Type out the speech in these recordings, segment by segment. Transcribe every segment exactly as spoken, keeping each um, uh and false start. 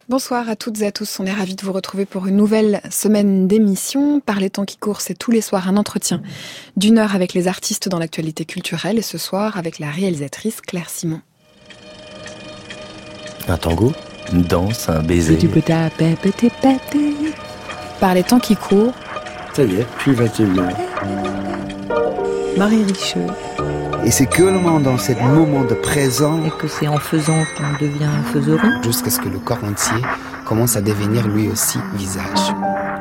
Bonsoir à toutes et à tous, on est ravis de vous retrouver pour une nouvelle semaine d'émission. Par les temps qui courent, c'est tous les soirs un entretien d'une heure avec les artistes dans l'actualité culturelle et ce soir avec la réalisatrice Claire Simon. Un tango, une danse, un baiser. Par les temps qui courent, ça y est, plus facilement. Marie Richeux. Et c'est que le moment dans ce moment de présent. Et que c'est en faisant qu'on devient faiseron. Jusqu'à ce que le corps entier commence à devenir lui aussi visage.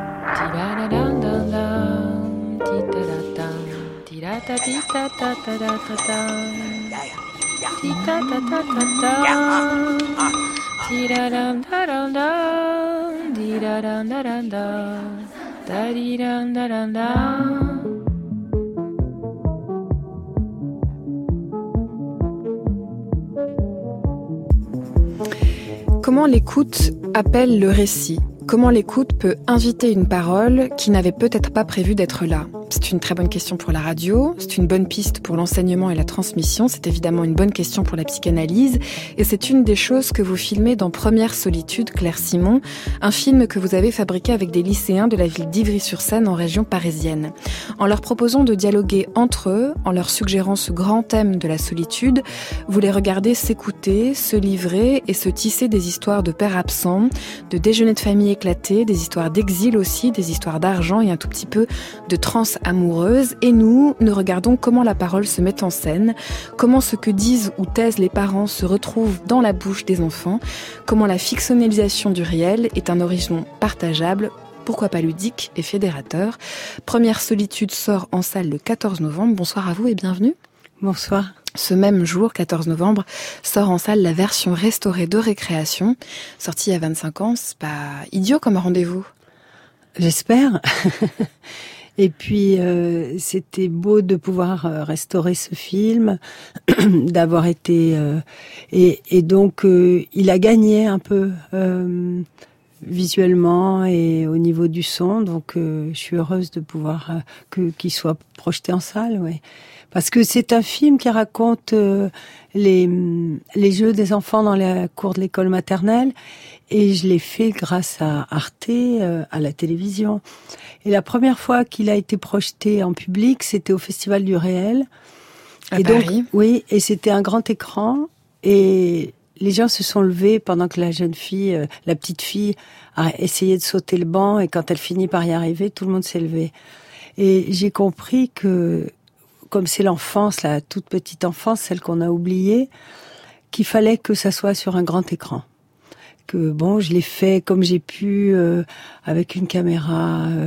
Comment l'écoute appelle le récit ? Comment l'écoute peut inviter une parole qui n'avait peut-être pas prévu d'être là ? C'est une très bonne question pour la radio, c'est une bonne piste pour l'enseignement et la transmission, c'est évidemment une bonne question pour la psychanalyse, et c'est une des choses que vous filmez dans Première Solitude, Claire Simon, un film que vous avez fabriqué avec des lycéens de la ville d'Ivry-sur-Seine en région parisienne. En leur proposant de dialoguer entre eux, en leur suggérant ce grand thème de la solitude, vous les regardez s'écouter, se livrer et se tisser des histoires de pères absents, de déjeuners de famille éclatés, des histoires d'exil aussi, des histoires d'argent et un tout petit peu de trans amoureuse, et nous, nous regardons comment la parole se met en scène, comment ce que disent ou taisent les parents se retrouve dans la bouche des enfants, comment la fictionnalisation du réel est un horizon partageable, pourquoi pas ludique et fédérateur. Première Solitude sort en salle le quatorze novembre. Bonsoir à vous et bienvenue. Bonsoir. Ce même jour, quatorze novembre, sort en salle la version restaurée de Récréation, sortie il y a vingt-cinq ans. C'est pas idiot comme rendez-vous. J'espère. Et puis, euh, c'était beau de pouvoir euh, restaurer ce film, d'avoir été... Euh, et, et donc, euh, il a gagné un peu euh, visuellement et au niveau du son. Donc, euh, je suis heureuse de pouvoir euh, que, qu'il soit projeté en salle, ouais. Parce que c'est un film qui raconte euh, les, les jeux des enfants dans la cour de l'école maternelle. Et je l'ai fait grâce à Arte, euh, à la télévision. Et la première fois qu'il a été projeté en public, c'était au Festival du Réel. À et Paris. Donc, oui, et c'était un grand écran. Et les gens se sont levés pendant que la jeune fille, euh, la petite fille, a essayé de sauter le banc. Et quand elle finit par y arriver, tout le monde s'est levé. Et j'ai compris que, comme c'est l'enfance, la toute petite enfance, celle qu'on a oubliée, qu'il fallait que ça soit sur un grand écran. Que bon, je l'ai fait comme j'ai pu, euh, avec une caméra euh,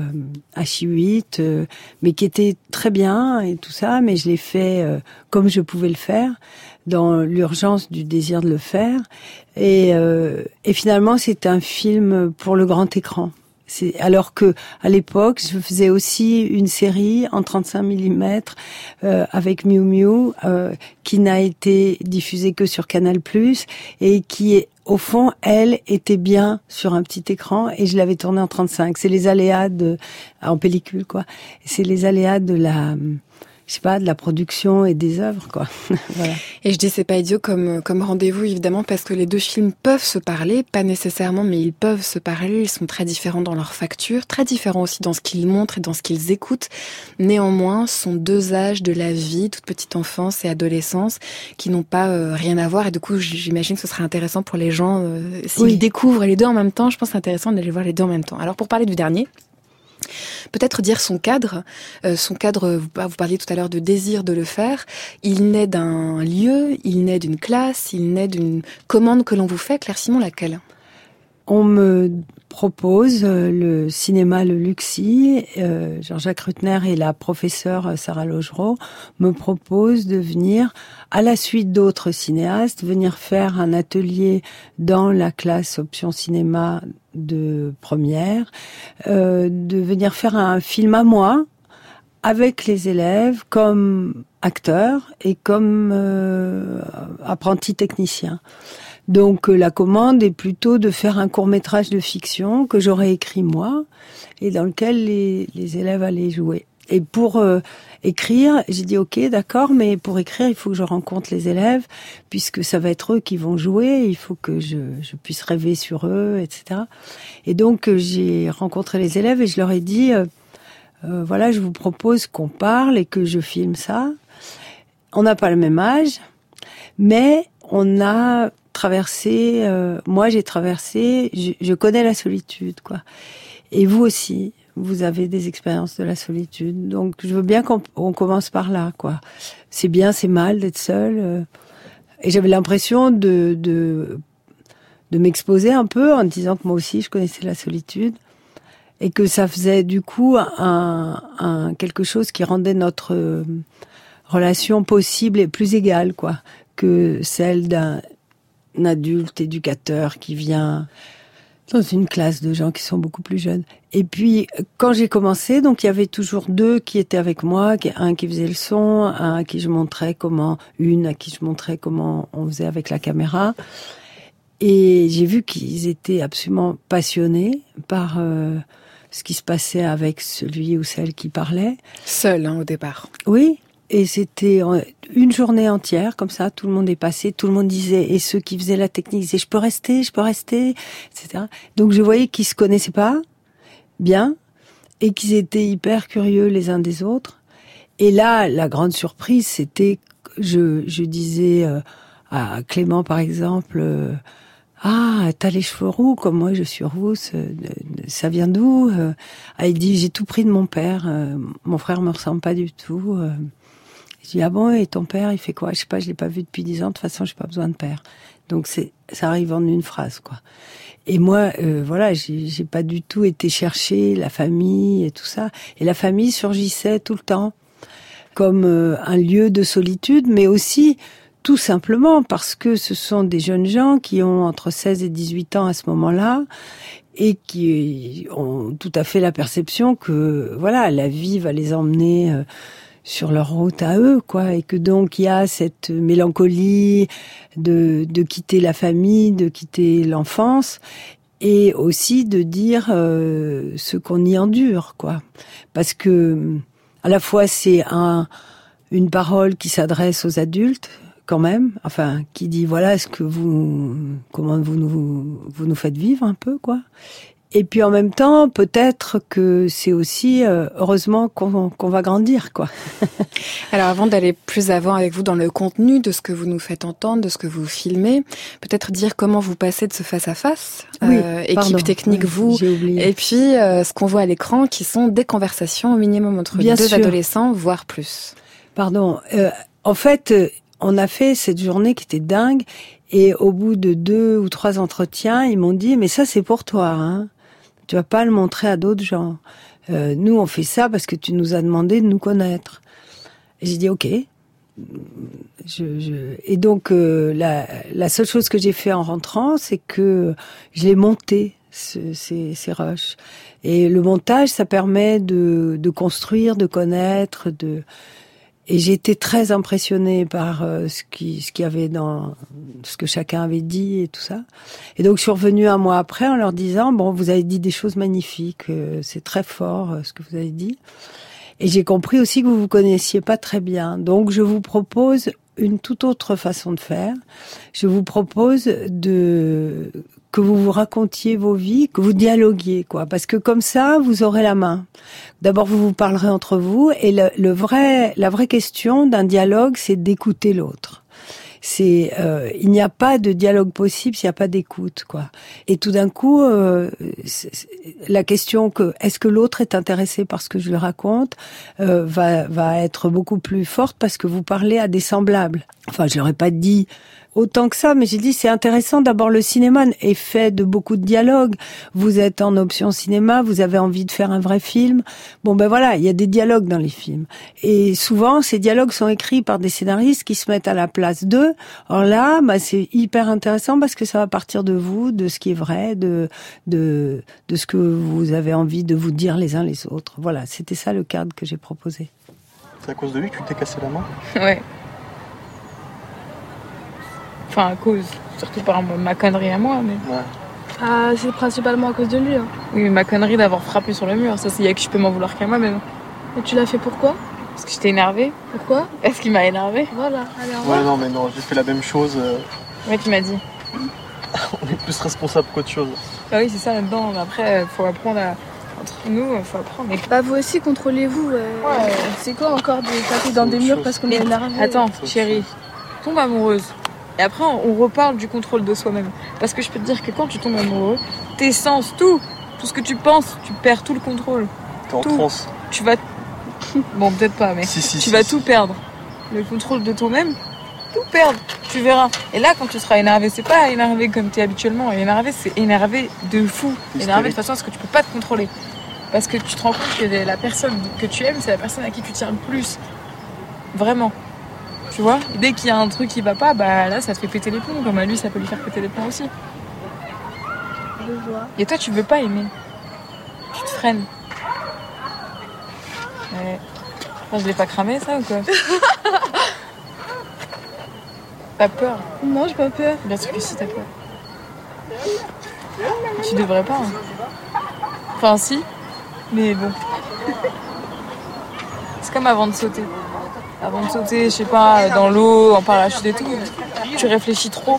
H huit, euh, mais qui était très bien et tout ça, mais je l'ai fait euh, comme je pouvais le faire, dans l'urgence du désir de le faire. Et, euh, et finalement, c'est un film pour le grand écran. C'est, alors que à l'époque, je faisais aussi une série en trente-cinq millimètres euh, avec Miu Miu, euh, qui n'a été diffusée que sur Canal plus, et qui est au fond, elle était bien sur un petit écran et je l'avais tournée en trente-cinq. C'est les aléas de, en pellicule, quoi. C'est les aléas de la, je sais pas, de la production et des œuvres, quoi. Voilà. Et je dis c'est pas idiot comme comme rendez-vous évidemment parce que les deux films peuvent se parler, pas nécessairement, mais ils peuvent se parler. Ils sont très différents dans leur facture, très différents aussi dans ce qu'ils montrent et dans ce qu'ils écoutent. Néanmoins, ce sont deux âges de la vie, toute petite enfance et adolescence, qui n'ont pas euh, rien à voir. Et du coup, j'imagine que ce serait intéressant pour les gens euh, s'ils oui. découvrent les deux en même temps. Je pense que c'est intéressant d'aller voir les deux en même temps. Alors pour parler du dernier. Peut-être dire son cadre. Euh, son cadre, vous, vous parliez tout à l'heure de désir de le faire. Il naît d'un lieu, il naît d'une classe, il naît d'une commande que l'on vous fait. Claire Simon, laquelle ? On me propose euh, le cinéma Le Luxi. Euh, Jean-Jacques Rutner et la professeure Sarah Logereau me proposent de venir, à la suite d'autres cinéastes, venir faire un atelier dans la classe option cinéma de première, euh, de venir faire un film à moi, avec les élèves, comme acteur et comme euh, apprenti technicien. Donc la commande est plutôt de faire un court-métrage de fiction que j'aurais écrit moi et dans lequel les, les élèves allaient jouer. Et pour euh, écrire, j'ai dit ok, d'accord, mais pour écrire, il faut que je rencontre les élèves, puisque ça va être eux qui vont jouer, il faut que je, je puisse rêver sur eux, et cetera. Et donc, euh, j'ai rencontré les élèves et je leur ai dit, euh, euh, voilà, je vous propose qu'on parle et que je filme ça. On n'a pas le même âge, mais on a traversé, euh, moi j'ai traversé, je, je connais la solitude, quoi. Et vous aussi. Vous avez des expériences de la solitude, donc je veux bien qu'on on commence par là, quoi. C'est bien, c'est mal d'être seul. Euh, et j'avais l'impression de, de de m'exposer un peu en disant que moi aussi je connaissais la solitude et que ça faisait du coup un, un quelque chose qui rendait notre euh, relation possible et plus égale, quoi, que celle d'un un adulte éducateur qui vient dans une classe de gens qui sont beaucoup plus jeunes. Et puis, quand j'ai commencé, donc il y avait toujours deux qui étaient avec moi, un qui faisait le son, un à qui je montrais comment, une à qui je montrais comment on faisait avec la caméra. Et j'ai vu qu'ils étaient absolument passionnés par euh, ce qui se passait avec celui ou celle qui parlait. Seul, hein, au départ. Oui. Et c'était une journée entière, comme ça, tout le monde est passé, tout le monde disait, et ceux qui faisaient la technique disaient, je peux rester, je peux rester, et cetera. Donc je voyais qu'ils se connaissaient pas bien, et qu'ils étaient hyper curieux les uns des autres. Et là, la grande surprise, c'était, je, je disais euh, à Clément, par exemple, euh, ah, t'as les cheveux roux, comme moi je suis rousse, euh, ça vient d'où? Ah, il dit, j'ai tout pris de mon père, euh, mon frère me ressemble pas du tout. Euh, Je dis, ah bon, et ton père, il fait quoi? Je sais pas, je l'ai pas vu depuis dix ans, de toute façon, j'ai pas besoin de père. Donc c'est, ça arrive en une phrase, quoi. Et moi, euh, voilà, j'ai, j'ai pas du tout été chercher la famille et tout ça. Et la famille surgissait tout le temps, comme euh, un lieu de solitude, mais aussi, tout simplement, parce que ce sont des jeunes gens qui ont entre seize et dix-huit ans à ce moment-là, et qui ont tout à fait la perception que, voilà, la vie va les emmener euh, sur leur route à eux, quoi, et que donc il y a cette mélancolie de de quitter la famille, de quitter l'enfance, et aussi de dire euh, ce qu'on y endure, quoi, parce que à la fois c'est un une parole qui s'adresse aux adultes quand même, enfin qui dit voilà ce que vous comment vous nous vous nous faites vivre un peu, quoi. Et puis en même temps, peut-être que c'est aussi euh, heureusement qu'on, qu'on va grandir, quoi. Alors avant d'aller plus avant avec vous dans le contenu de ce que vous nous faites entendre, de ce que vous filmez, peut-être dire comment vous passez de ce face-à-face, oui, euh, équipe pardon, technique oui, vous, j'ai oublié. et puis euh, ce qu'on voit à l'écran qui sont des conversations au minimum entre Bien deux sûr. adolescents, voire plus. Pardon. Euh, en fait, on a fait cette journée qui était dingue, et au bout de deux ou trois entretiens, ils m'ont dit mais ça c'est pour toi, hein. Tu vas pas le montrer à d'autres gens. Euh, nous, on fait ça parce que tu nous as demandé de nous connaître. Et j'ai dit ok. Je, je... Et donc euh, la, la seule chose que j'ai fait en rentrant, c'est que je l'ai monté ce, ces, ces rushs. Et le montage, ça permet de, de construire, de connaître, de. Et j'ai été très impressionnée par euh, ce qui ce qu'il y avait dans ce que chacun avait dit et tout ça. Et donc je suis revenue un mois après en leur disant bon, vous avez dit des choses magnifiques, euh, c'est très fort euh, ce que vous avez dit. Et j'ai compris aussi que vous vous connaissiez pas très bien. Donc je vous propose une toute autre façon de faire. Je vous propose de que vous vous racontiez vos vies, que vous dialoguiez, quoi. Parce que comme ça, vous aurez la main. D'abord, vous vous parlerez entre vous, et le, le vrai, la vraie question d'un dialogue, c'est d'écouter l'autre. C'est, euh, il n'y a pas de dialogue possible s'il n'y a pas d'écoute, quoi. Et tout d'un coup, euh, c'est, c'est, la question que est-ce que l'autre est intéressé par ce que je lui raconte euh, va va être beaucoup plus forte parce que vous parlez à des semblables. Enfin, je leur ai pas dit autant que ça, mais j'ai dit c'est intéressant. D'abord, le cinéma est fait de beaucoup de dialogues. Vous êtes en option cinéma, vous avez envie de faire un vrai film. Bon, ben voilà, il y a des dialogues dans les films. Et souvent, ces dialogues sont écrits par des scénaristes qui se mettent à la place d'eux. Or là, bah, c'est hyper intéressant parce que ça va partir de vous, de ce qui est vrai, de de de ce que vous avez envie de vous dire les uns les autres. Voilà, c'était ça le cadre que j'ai proposé. C'est à cause de lui que tu t'es cassé la main ? Ouais. Enfin, à cause, surtout par ma connerie à moi, mais... Ouais. Ah, c'est principalement à cause de lui. Hein. Oui, mais ma connerie d'avoir frappé sur le mur, ça, c'est y a que je peux m'en vouloir qu'à moi-même. Et tu l'as fait pourquoi? Parce que j'étais énervée. Pourquoi? Parce qu'il m'a énervée. Voilà, allez, au revoir. Ouais, non, mais non, j'ai fait la même chose. euh, Ouais, tu m'as dit. On est plus responsable qu'autre chose. Bah oui, c'est ça là-dedans. Mais après, euh, faut apprendre à... Entre nous, euh, faut apprendre. Mais... Bah vous aussi, contrôlez-vous. euh, Ouais. C'est quoi encore de taper dans des murs parce qu'on est énervé? Attends, chérie, tombe amoureuse. Et après, on on reparle du contrôle de soi-même. Parce que je peux te dire que quand tu tombes amoureux, tes sens, tout, tout ce que tu penses, tu perds tout le contrôle. T'es en Tout. transe. Tu vas... Bon, peut-être pas, mais Si, si, tu si, vas si. tout perdre. Le contrôle de toi-même, tout perdre. Tu verras. Et là, quand tu seras énervé, c'est pas énervé comme tu es habituellement. Et énervé, c'est énervé de fou. Hystérique. Énervé de façon à ce que tu peux pas te contrôler. Parce que tu te rends compte que la personne que tu aimes, c'est la personne à qui tu tiens le plus. Vraiment. Tu vois? Et dès qu'il y a un truc qui va pas, bah là, ça te fait péter les plombs. Comme à lui, ça peut lui faire péter les plombs aussi. Je vois. Et toi, tu veux pas aimer. Tu te freines. Ouais. Enfin, je l'ai pas cramé, ça, ou quoi? T'as peur? Non, j'ai pas peur. Bien sûr que si, t'as peur. Tu devrais pas. Hein. Enfin, si. Mais bon. C'est comme avant de sauter. Avant de sauter, je sais pas, dans l'eau, en parachute et tout. Tu réfléchis trop.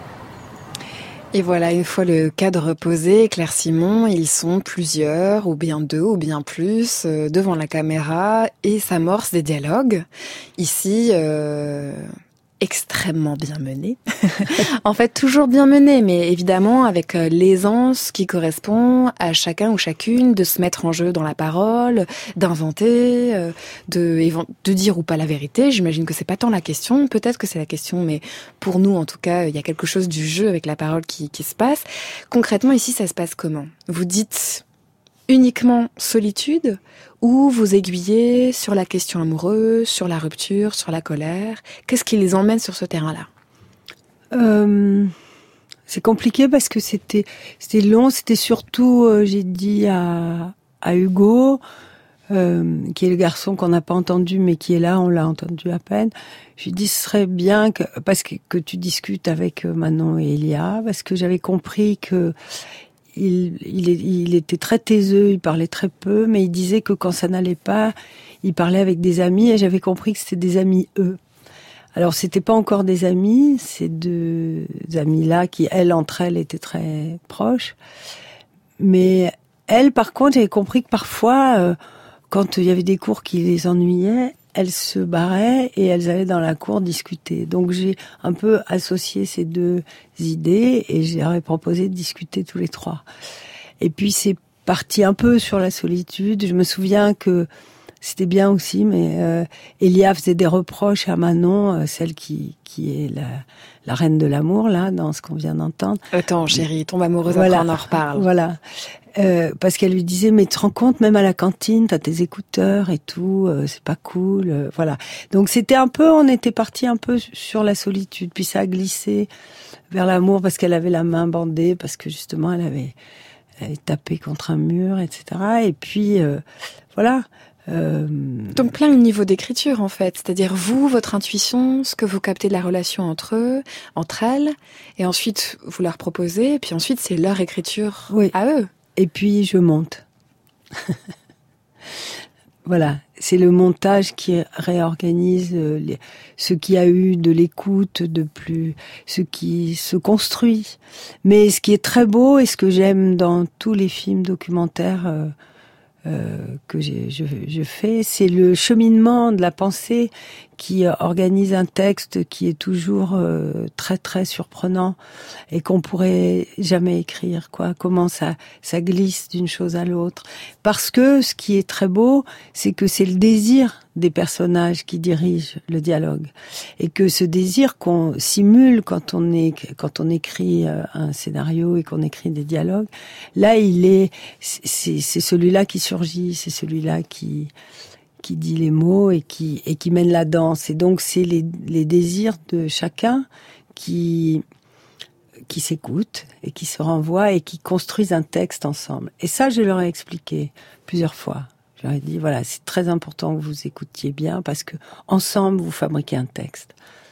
Et voilà, une fois le cadre posé, Claire Simon, ils sont plusieurs, ou bien deux, ou bien plus, euh, devant la caméra, et s'amorcent des dialogues. Ici, euh, extrêmement bien menés. En fait, toujours bien menés, mais évidemment avec euh, l'aisance qui correspond à chacun ou chacune de se mettre en jeu dans la parole, d'inventer, euh, de, évan- de dire ou pas la vérité. J'imagine que c'est pas tant la question, peut-être que c'est la question, mais pour nous, en tout cas, il y a quelque chose du jeu avec la parole qui, qui se passe. Concrètement, ici, ça se passe comment? Vous dites uniquement solitude ou vous aiguillez sur la question amoureuse, sur la rupture, sur la colère? Qu'est-ce qui les emmène sur ce terrain-là? Euh, c'est compliqué parce que c'était c'était long. C'était surtout, euh, j'ai dit à, à Hugo, euh, qui est le garçon qu'on n'a pas entendu, mais qui est là, on l'a entendu à peine. Je lui ai dit, ce serait bien que, parce que, que tu discutes avec Manon et Elia, parce que j'avais compris que il, il, il était très taiseux, il parlait très peu, mais il disait que quand ça n'allait pas, il parlait avec des amis, et j'avais compris que c'était des amis eux. Alors c'était pas encore des amis, ces deux amis-là qui, elles, entre elles, étaient très proches. Mais elles, par contre, j'avais compris que parfois, euh, quand il y avait des cours qui les ennuyaient, elles se barraient et elles allaient dans la cour discuter. Donc j'ai un peu associé ces deux idées et je leur ai proposé de discuter tous les trois. Et puis c'est parti un peu sur la solitude. Je me souviens que c'était bien aussi, mais euh, Elia faisait des reproches à Manon, euh, celle qui qui est la, la reine de l'amour, là, dans ce qu'on vient d'entendre. Attends, chérie, tombe amoureuse, Voilà. après on en reparle. Voilà. Euh, parce qu'elle lui disait, mais tu te rends compte, même à la cantine, t'as tes écouteurs et tout, euh, c'est pas cool, euh, voilà. Donc c'était un peu, on était parti un peu sur la solitude, puis ça a glissé vers l'amour parce qu'elle avait la main bandée, parce que justement elle avait, elle avait tapé contre un mur, et cetera. Et puis euh, voilà. Euh... Donc plein de niveaux d'écriture en fait, c'est-à-dire vous, votre intuition, ce que vous captez de la relation entre eux, entre elles, et ensuite vous leur proposez, et puis ensuite c'est leur écriture oui. à eux. Et puis je monte. Voilà, c'est le montage qui réorganise les, ce qui a eu de l'écoute, de plus, ce qui se construit. Mais ce qui est très beau et ce que j'aime dans tous les films documentaires euh, euh, que j'ai, je, je fais, c'est le cheminement de la pensée qui organise un texte qui est toujours euh, très très surprenant et qu'on pourrait jamais écrire, quoi. Comment ça ça glisse d'une chose à l'autre. Parce que ce qui est très beau, c'est que c'est le désir des personnages qui dirigent le dialogue et que ce désir qu'on simule quand on est quand on écrit un scénario et qu'on écrit des dialogues, là il est c'est c'est celui-là qui surgit, c'est celui-là qui qui dit les mots et qui et qui mène la danse. Et donc c'est les les désirs de chacun qui qui s'écoutent et qui se renvoient et qui construisent un texte ensemble. Et ça, je leur ai expliqué plusieurs fois. Je leur ai dit voilà, c'est très important que vous écoutiez bien parce que ensemble vous fabriquez un texte.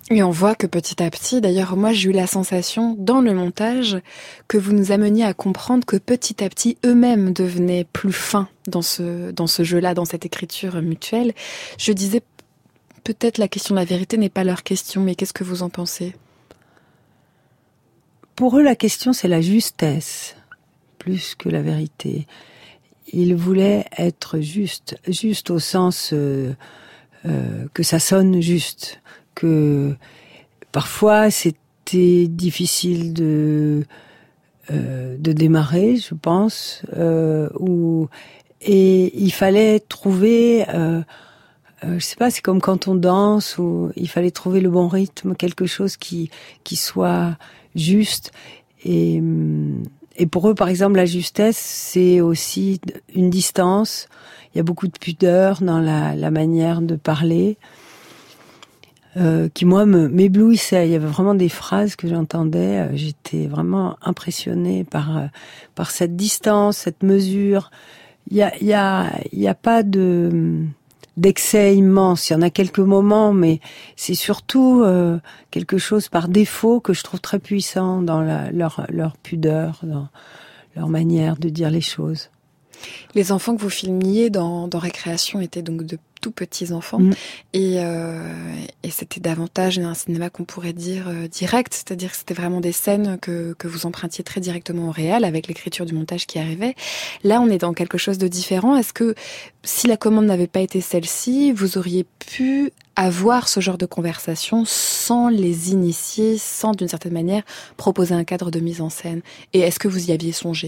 Et on voit que petit à petit, d'ailleurs moi j'ai eu la sensation dans le montage que vous nous ameniez à comprendre que petit à petit eux-mêmes devenaient plus fins dans ce, dans ce jeu-là, dans cette écriture mutuelle. Je disais peut-être la question de la vérité n'est pas leur question, mais qu'est-ce que vous en pensez ? Pour eux, la question c'est la justesse, plus que la vérité. Ils voulaient être justes, juste au sens euh, euh, que ça sonne juste. Que parfois c'était difficile de euh, de démarrer, je pense, euh, ou et il fallait trouver, euh, euh, je sais pas, c'est comme quand on danse, où il fallait trouver le bon rythme, quelque chose qui qui soit juste. Et et pour eux, par exemple, la justesse, c'est aussi une distance. Il y a beaucoup de pudeur dans la la manière de parler. Euh, qui moi me m'éblouissait. Il y avait vraiment des phrases que j'entendais. Euh, j'étais vraiment impressionnée par euh, par cette distance, cette mesure. Il y a il y a il y a pas de d'excès immense. Il y en a quelques moments, mais c'est surtout euh, quelque chose par défaut que je trouve très puissant dans la, leur leur pudeur, dans leur manière de dire les choses. Les enfants que vous filmiez dans, dans Récréation étaient donc de tout petits enfants mmh. et, euh, et c'était davantage un cinéma qu'on pourrait dire euh, direct, c'est-à-dire que c'était vraiment des scènes que, que vous empruntiez très directement au réel avec l'écriture du montage qui arrivait. Là, on est dans quelque chose de différent. Est-ce que si la commande n'avait pas été celle-ci, vous auriez pu avoir ce genre de conversation sans les initier, sans d'une certaine manière proposer un cadre de mise en scène ? Et est-ce que vous y aviez songé ?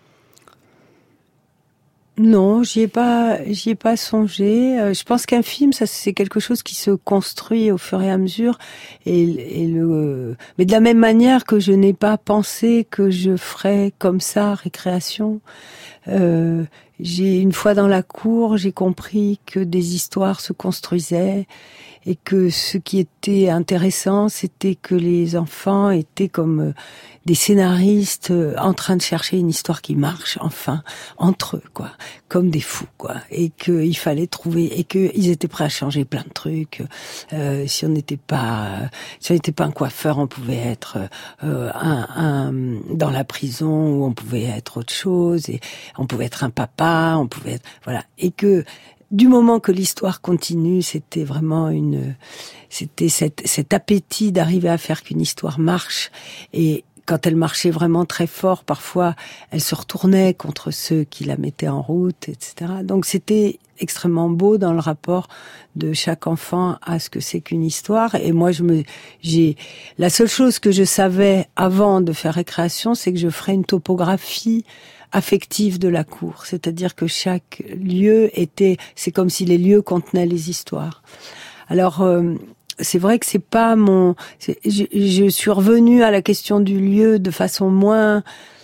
Non, j'y ai pas, j'y ai pas songé. Je pense qu'un film, ça c'est quelque chose qui se construit au fur et à mesure. Et, et le, mais de la même manière que je n'ai pas pensé que je ferais comme ça Récréation. Euh, j'ai une fois dans la cour, j'ai compris que des histoires se construisaient et que ce qui était intéressant, c'était que les enfants étaient comme des scénaristes en train de chercher une histoire qui marche, enfin, entre eux, quoi, comme des fous, quoi, et qu'il fallait trouver, et qu'ils étaient prêts à changer plein de trucs. Euh, si on n'était pas, si on n'était pas un coiffeur, on pouvait être euh, un, un dans la prison, ou on pouvait être autre chose, et on pouvait être un papa, on pouvait être, voilà, et que du moment que l'histoire continue, c'était vraiment une, c'était cet, cet appétit d'arriver à faire qu'une histoire marche. Et quand elle marchait vraiment très fort, parfois, elle se retournait contre ceux qui la mettaient en route, et cetera. Donc c'était extrêmement beau dans le rapport de chaque enfant à ce que c'est qu'une histoire. Et moi, je me, j'ai, la seule chose que je savais avant de faire Récréation, c'est que je ferais une topographie affective de la cour, c'est-à-dire que chaque lieu était, c'est comme si les lieux contenaient les histoires. Alors euh, c'est vrai que c'est pas mon, c'est, je, je suis revenue à la question du lieu de façon moins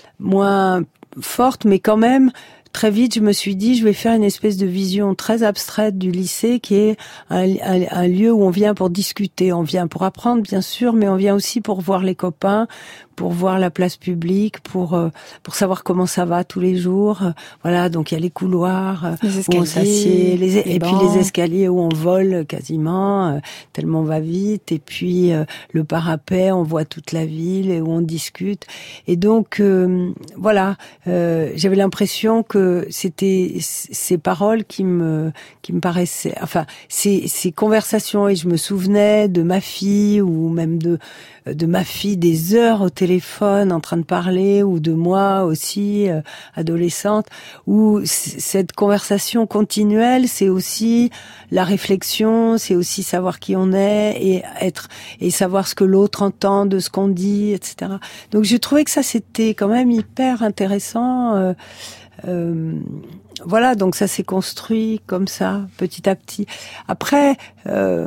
moins forte, mais quand même très vite je me suis dit je vais faire une espèce de vision très abstraite du lycée qui est un, un, un lieu où on vient pour discuter, on vient pour apprendre bien sûr, mais on vient aussi pour voir les copains, pour voir la place publique, pour euh, pour savoir comment ça va tous les jours. Euh, voilà, donc il y a les couloirs euh, les où on s'assied, les, les et bancs. puis les escaliers où on vole quasiment, euh, tellement on va vite, et puis euh, le parapet, on voit toute la ville et où on discute. Et donc euh, voilà, euh, j'avais l'impression que c'était ces paroles qui me qui me paraissaient, enfin ces ces conversations, et je me souvenais de ma fille ou même de de ma fille des heures au téléphone en train de parler, ou de moi aussi, euh, adolescente, où c- cette conversation continuelle, c'est aussi la réflexion, c'est aussi savoir qui on est, et être, et savoir ce que l'autre entend de ce qu'on dit, et cetera. Donc je trouvais que ça c'était quand même hyper intéressant. Euh, euh, voilà, donc ça s'est construit comme ça, petit à petit. Après, euh,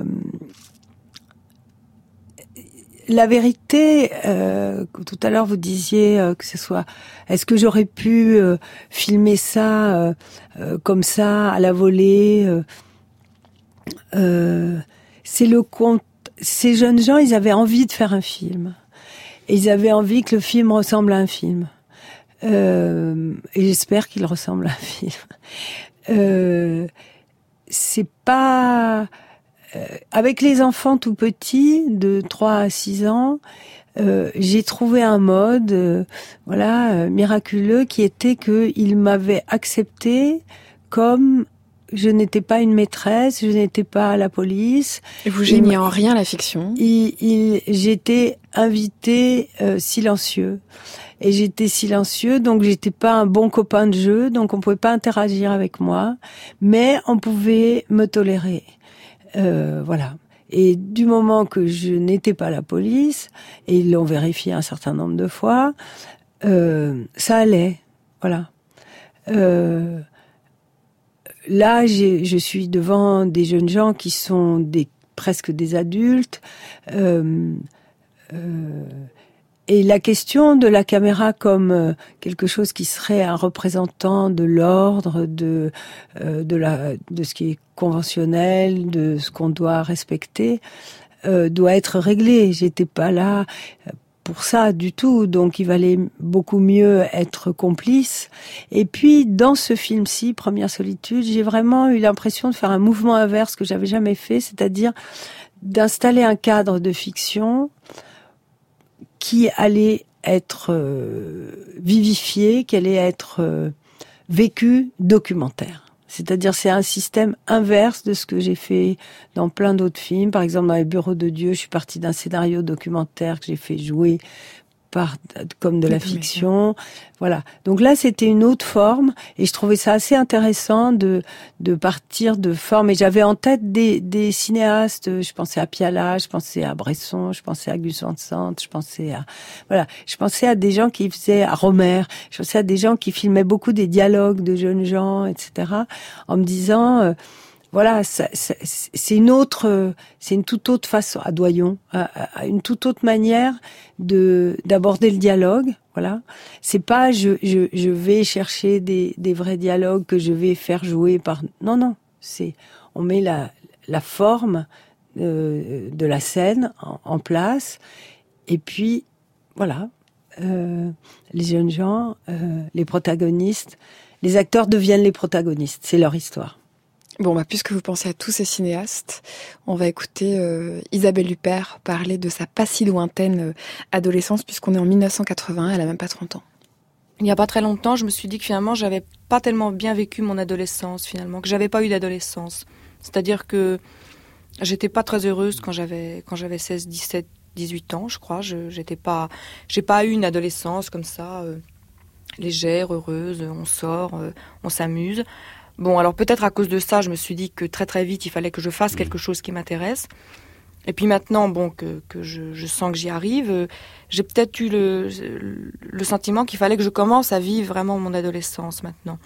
la vérité, euh, tout à l'heure vous disiez euh, que ce soit, est-ce que j'aurais pu euh, filmer ça euh, euh, comme ça à la volée euh, euh, c'est le compte. Ces jeunes gens, ils avaient envie de faire un film, et ils avaient envie que le film ressemble à un film. Euh, et j'espère qu'il ressemble à un film. Euh, c'est pas euh, avec les enfants tout petits, de trois à six ans, euh, j'ai trouvé un mode, euh, voilà, euh, miraculeux, qui était que il m'avait accepté comme je n'étais pas une maîtresse, je n'étais pas à la police. Et vous gêniez en rien la fiction. Il, il, j'étais invité euh, silencieux. Et j'étais silencieux, donc j'étais pas un bon copain de jeu, donc on pouvait pas interagir avec moi, mais on pouvait me tolérer. Euh, voilà. Et du moment que je n'étais pas la police, et ils l'ont vérifié un certain nombre de fois, euh, ça allait. Voilà. Euh, Là, j'ai, je suis devant des jeunes gens qui sont des, presque des adultes. Euh, euh, et la question de la caméra comme quelque chose qui serait un représentant de l'ordre, de, euh, de, la, de ce qui est conventionnel, de ce qu'on doit respecter, euh, doit être réglée. J'étais pas là pour ça du tout, donc il valait beaucoup mieux être complice. Et puis dans ce film-ci, Première Solitude, j'ai vraiment eu l'impression de faire un mouvement inverse que j'avais jamais fait, c'est-à-dire d'installer un cadre de fiction qui allait être euh, vivifié, qui allait être euh, vécu documentaire. C'est-à-dire, c'est un système inverse de ce que j'ai fait dans plein d'autres films. Par exemple, dans Les Bureaux de Dieu, je suis partie d'un scénario documentaire que j'ai fait jouer par, comme de la fiction. Voilà. Donc là, c'était une autre forme, et je trouvais ça assez intéressant de, de partir de formes. Et j'avais en tête des, des cinéastes. Je pensais à Piala, je pensais à Bresson, je pensais à Gus Van Sant, je pensais à, voilà. Je pensais à des gens qui faisaient, à Romer, je pensais à des gens qui filmaient beaucoup des dialogues de jeunes gens, et cetera, en me disant, euh, voilà, ça, ça, c'est une autre, c'est une toute autre façon, à Doyon, à, à une toute autre manière de d'aborder le dialogue. Voilà, c'est pas je je je vais chercher des des vrais dialogues que je vais faire jouer par. Non non, c'est on met la la forme euh, de la scène en, en place, et puis voilà, euh, les jeunes gens, euh, les protagonistes, les acteurs deviennent les protagonistes, c'est leur histoire. Bon, bah, puisque vous pensez à tous ces cinéastes, on va écouter euh, Isabelle Huppert parler de sa pas si lointaine euh, adolescence, puisqu'on est en mille neuf cent quatre-vingt, elle a même pas trente ans. Il n'y a pas très longtemps, je me suis dit que finalement, j'avais pas tellement bien vécu mon adolescence, finalement, que j'avais pas eu d'adolescence. C'est-à-dire que j'étais pas très heureuse quand j'avais, quand j'avais seize, dix-sept, dix-huit ans, je crois. Je, j'étais pas, j'ai pas eu une adolescence comme ça, euh, légère, heureuse, on sort, euh, on s'amuse. Bon, alors peut-être à cause de ça, je me suis dit que très très vite, il fallait que je fasse quelque chose qui m'intéresse. Et puis maintenant, bon, que, que je, je sens que j'y arrive, euh, j'ai peut-être eu le, le sentiment qu'il fallait que je commence à vivre vraiment mon adolescence maintenant.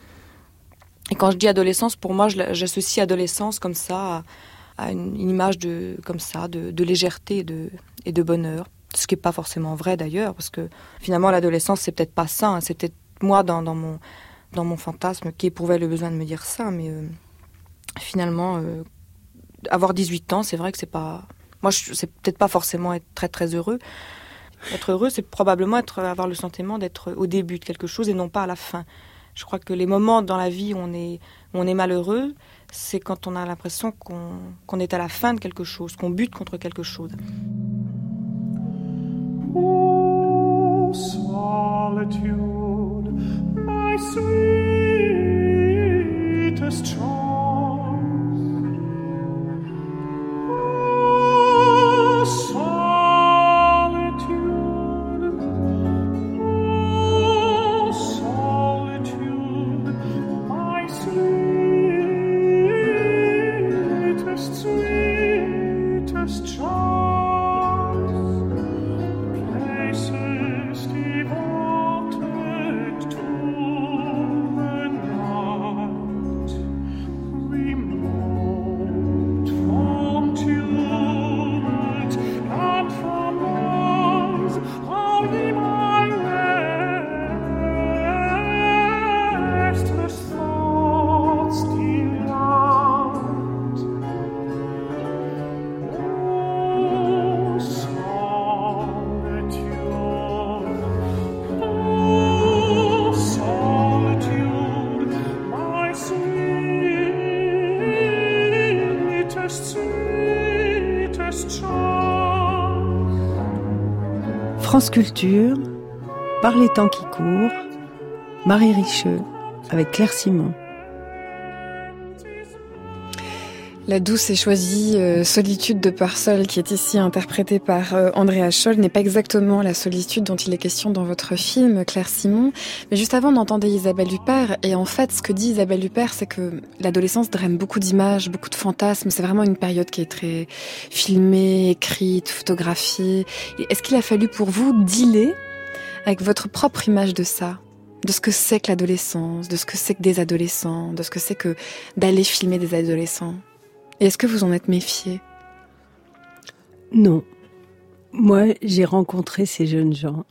Et quand je dis adolescence, pour moi, je, j'associe adolescence comme ça à, à une, une image de, comme ça, de, de légèreté et de, et de bonheur. Ce qui n'est pas forcément vrai d'ailleurs, parce que finalement, l'adolescence, c'est peut-être pas ça, hein, c'est peut-être moi dans, dans mon... dans mon fantasme, qui éprouvait le besoin de me dire ça, mais euh, finalement, euh, avoir dix-huit ans, c'est vrai que c'est pas... Moi, je, c'est peut-être pas forcément être très très heureux. Être heureux, c'est probablement être, avoir le sentiment d'être au début de quelque chose et non pas à la fin. Je crois que les moments dans la vie où on est, où on est malheureux, c'est quand on a l'impression qu'on, qu'on est à la fin de quelque chose, qu'on bute contre quelque chose. Oh, solitude, my sweetest charm. Oh, solitude, oh, solitude, my sweetest, sweetest charm. France Culture, Par les temps qui courent, Marie Richeux, avec Claire Simon. La douce et choisie euh, solitude de Purcell, qui est ici interprétée par euh, Andrea Scholl, n'est pas exactement la solitude dont il est question dans votre film, Claire Simon. Mais juste avant, on entendait Isabelle Huppert. Et en fait, ce que dit Isabelle Huppert, c'est que l'adolescence draine beaucoup d'images, beaucoup de fantasmes. C'est vraiment une période qui est très filmée, écrite, photographiée. Et est-ce qu'il a fallu pour vous dealer avec votre propre image de ça ? De ce que c'est que l'adolescence, de ce que c'est que des adolescents, de ce que c'est que d'aller filmer des adolescents ? Et est-ce que vous en êtes méfié ? Non. Moi, j'ai rencontré ces jeunes gens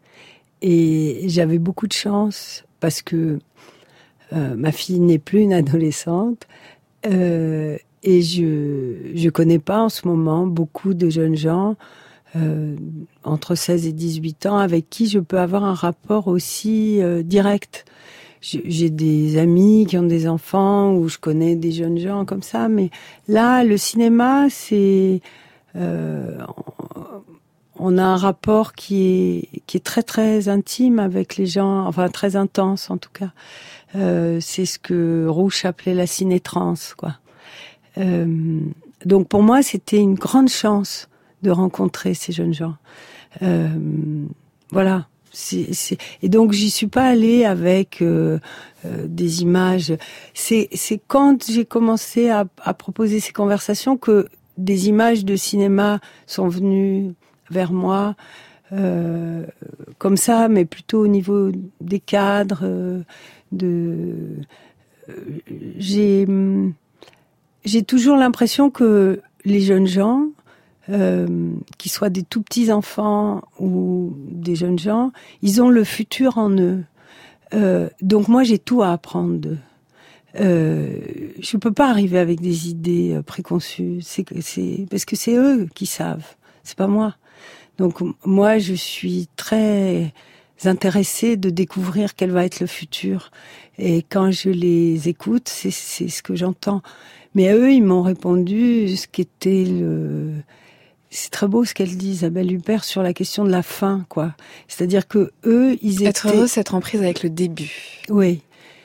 et j'avais beaucoup de chance parce que euh, ma fille n'est plus une adolescente euh, et je je connais pas en ce moment beaucoup de jeunes gens euh, entre seize et dix-huit ans avec qui je peux avoir un rapport aussi euh, direct. J'ai des amis qui ont des enfants ou je connais des jeunes gens comme ça, mais là, le cinéma, c'est euh, on a un rapport qui est qui est très très intime avec les gens, enfin très intense en tout cas. Euh, c'est ce que Rouch appelait la ciné-trance, quoi. Euh, donc pour moi, c'était une grande chance de rencontrer ces jeunes gens. Euh, voilà. C'est, c'est... Et donc j'y suis pas allée avec euh, euh, des images. C'est, c'est quand j'ai commencé à, à proposer ces conversations que des images de cinéma sont venues vers moi, euh, comme ça, mais plutôt au niveau des cadres. Euh, de, euh, j'ai, j'ai toujours l'impression que les jeunes gens, Euh, qu'ils soient des tout petits enfants ou des jeunes gens, ils ont le futur en eux. Euh, donc moi, j'ai tout à apprendre d'eux. Euh, je peux pas arriver avec des idées préconçues. C'est, c'est parce que c'est eux qui savent. C'est pas moi. Donc moi, je suis très intéressée de découvrir quel va être le futur. Et quand je les écoute, c'est, c'est ce que j'entends. Mais eux, ils m'ont répondu ce qu'était le... C'est très beau ce qu'elle dit, Isabelle Huppert, sur la question de la fin, quoi. C'est-à-dire que eux, ils étaient... Être heureux, c'est être en prise avec le début. Oui.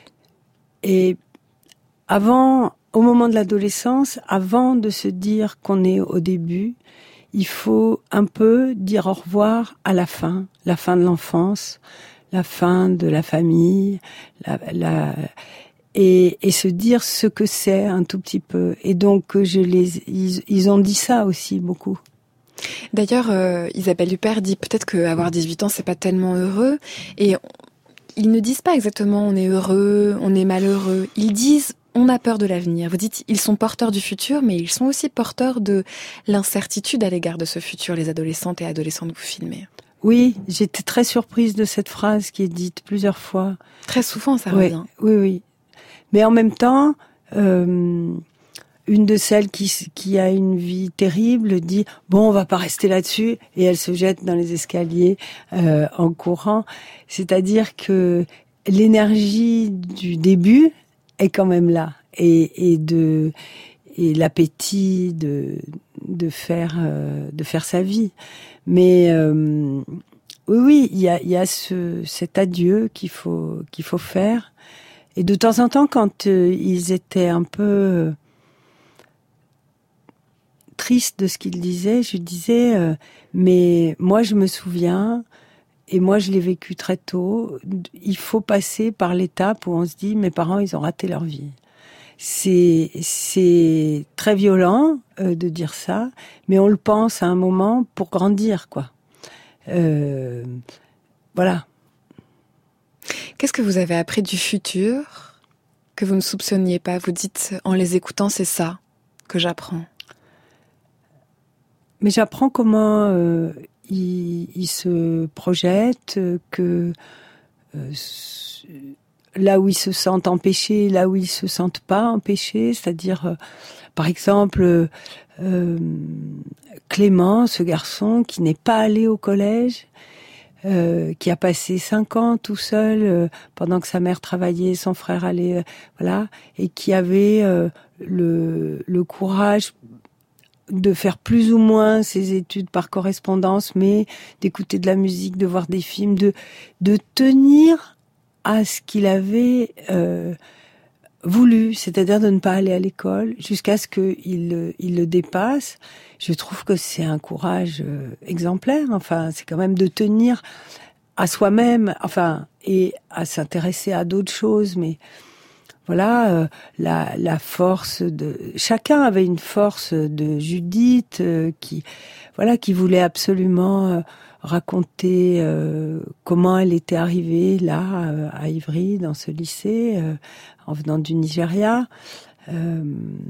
Et avant, au moment de l'adolescence, avant de se dire qu'on est au début, il faut un peu dire au revoir à la fin, la fin de l'enfance, la fin de la famille, la... la Et, et se dire ce que c'est un tout petit peu. Et donc, je les, ils, ils ont dit ça aussi beaucoup. D'ailleurs, euh, Isabelle Huppert dit peut-être qu'avoir dix-huit ans, c'est pas tellement heureux. Et ils ne disent pas exactement on est heureux, on est malheureux. Ils disent on a peur de l'avenir. Vous dites ils sont porteurs du futur, mais ils sont aussi porteurs de l'incertitude à l'égard de ce futur, les adolescentes et adolescents que vous filmez. Oui, j'étais très surprise de cette phrase qui est dite plusieurs fois. Très souvent, ça oui, revient. Oui, oui. Mais en même temps, euh, une de celles qui, qui a une vie terrible dit « Bon, on va pas rester là-dessus » et elle se jette dans les escaliers euh, en courant. C'est-à-dire que l'énergie du début est quand même là et, et, de, et l'appétit de, de, faire, euh, de faire sa vie. Mais euh, oui, oui, il y a, y a ce, cet adieu qu'il faut, qu'il faut faire. Et de temps en temps, quand euh, ils étaient un peu euh, tristes de ce qu'ils disaient, je disais, euh, mais moi je me souviens, et moi je l'ai vécu très tôt, il faut passer par l'étape où on se dit, mes parents, ils ont raté leur vie. C'est, c'est très violent euh, de dire ça, mais on le pense à un moment pour grandir, quoi. Euh, voilà. Qu'est-ce que vous avez appris du futur que vous ne soupçonniez pas ? Vous dites, en les écoutant, c'est ça que j'apprends. Mais j'apprends comment euh, ils, ils se projettent, que euh, là où ils se sentent empêchés, là où ils se sentent pas empêchés, c'est-à-dire, euh, par exemple, euh, Clément, ce garçon qui n'est pas allé au collège, Euh, qui a passé cinq ans tout seul euh, pendant que sa mère travaillait, son frère allait, euh, voilà, et qui avait euh, le, le courage de faire plus ou moins ses études par correspondance, mais d'écouter de la musique, de voir des films, de de tenir à ce qu'il avait euh, voulu, c'est-à-dire de ne pas aller à l'école jusqu'à ce qu'il il le dépasse. Je trouve que c'est un courage euh, exemplaire. Enfin, c'est quand même de tenir à soi-même, enfin, et à s'intéresser à d'autres choses, mais voilà, euh, la, la force de chacun avait une force de Judith euh, qui, voilà, qui voulait absolument euh, raconter euh, comment elle était arrivée là euh, à Ivry dans ce lycée euh, en venant du Nigeria. Euh,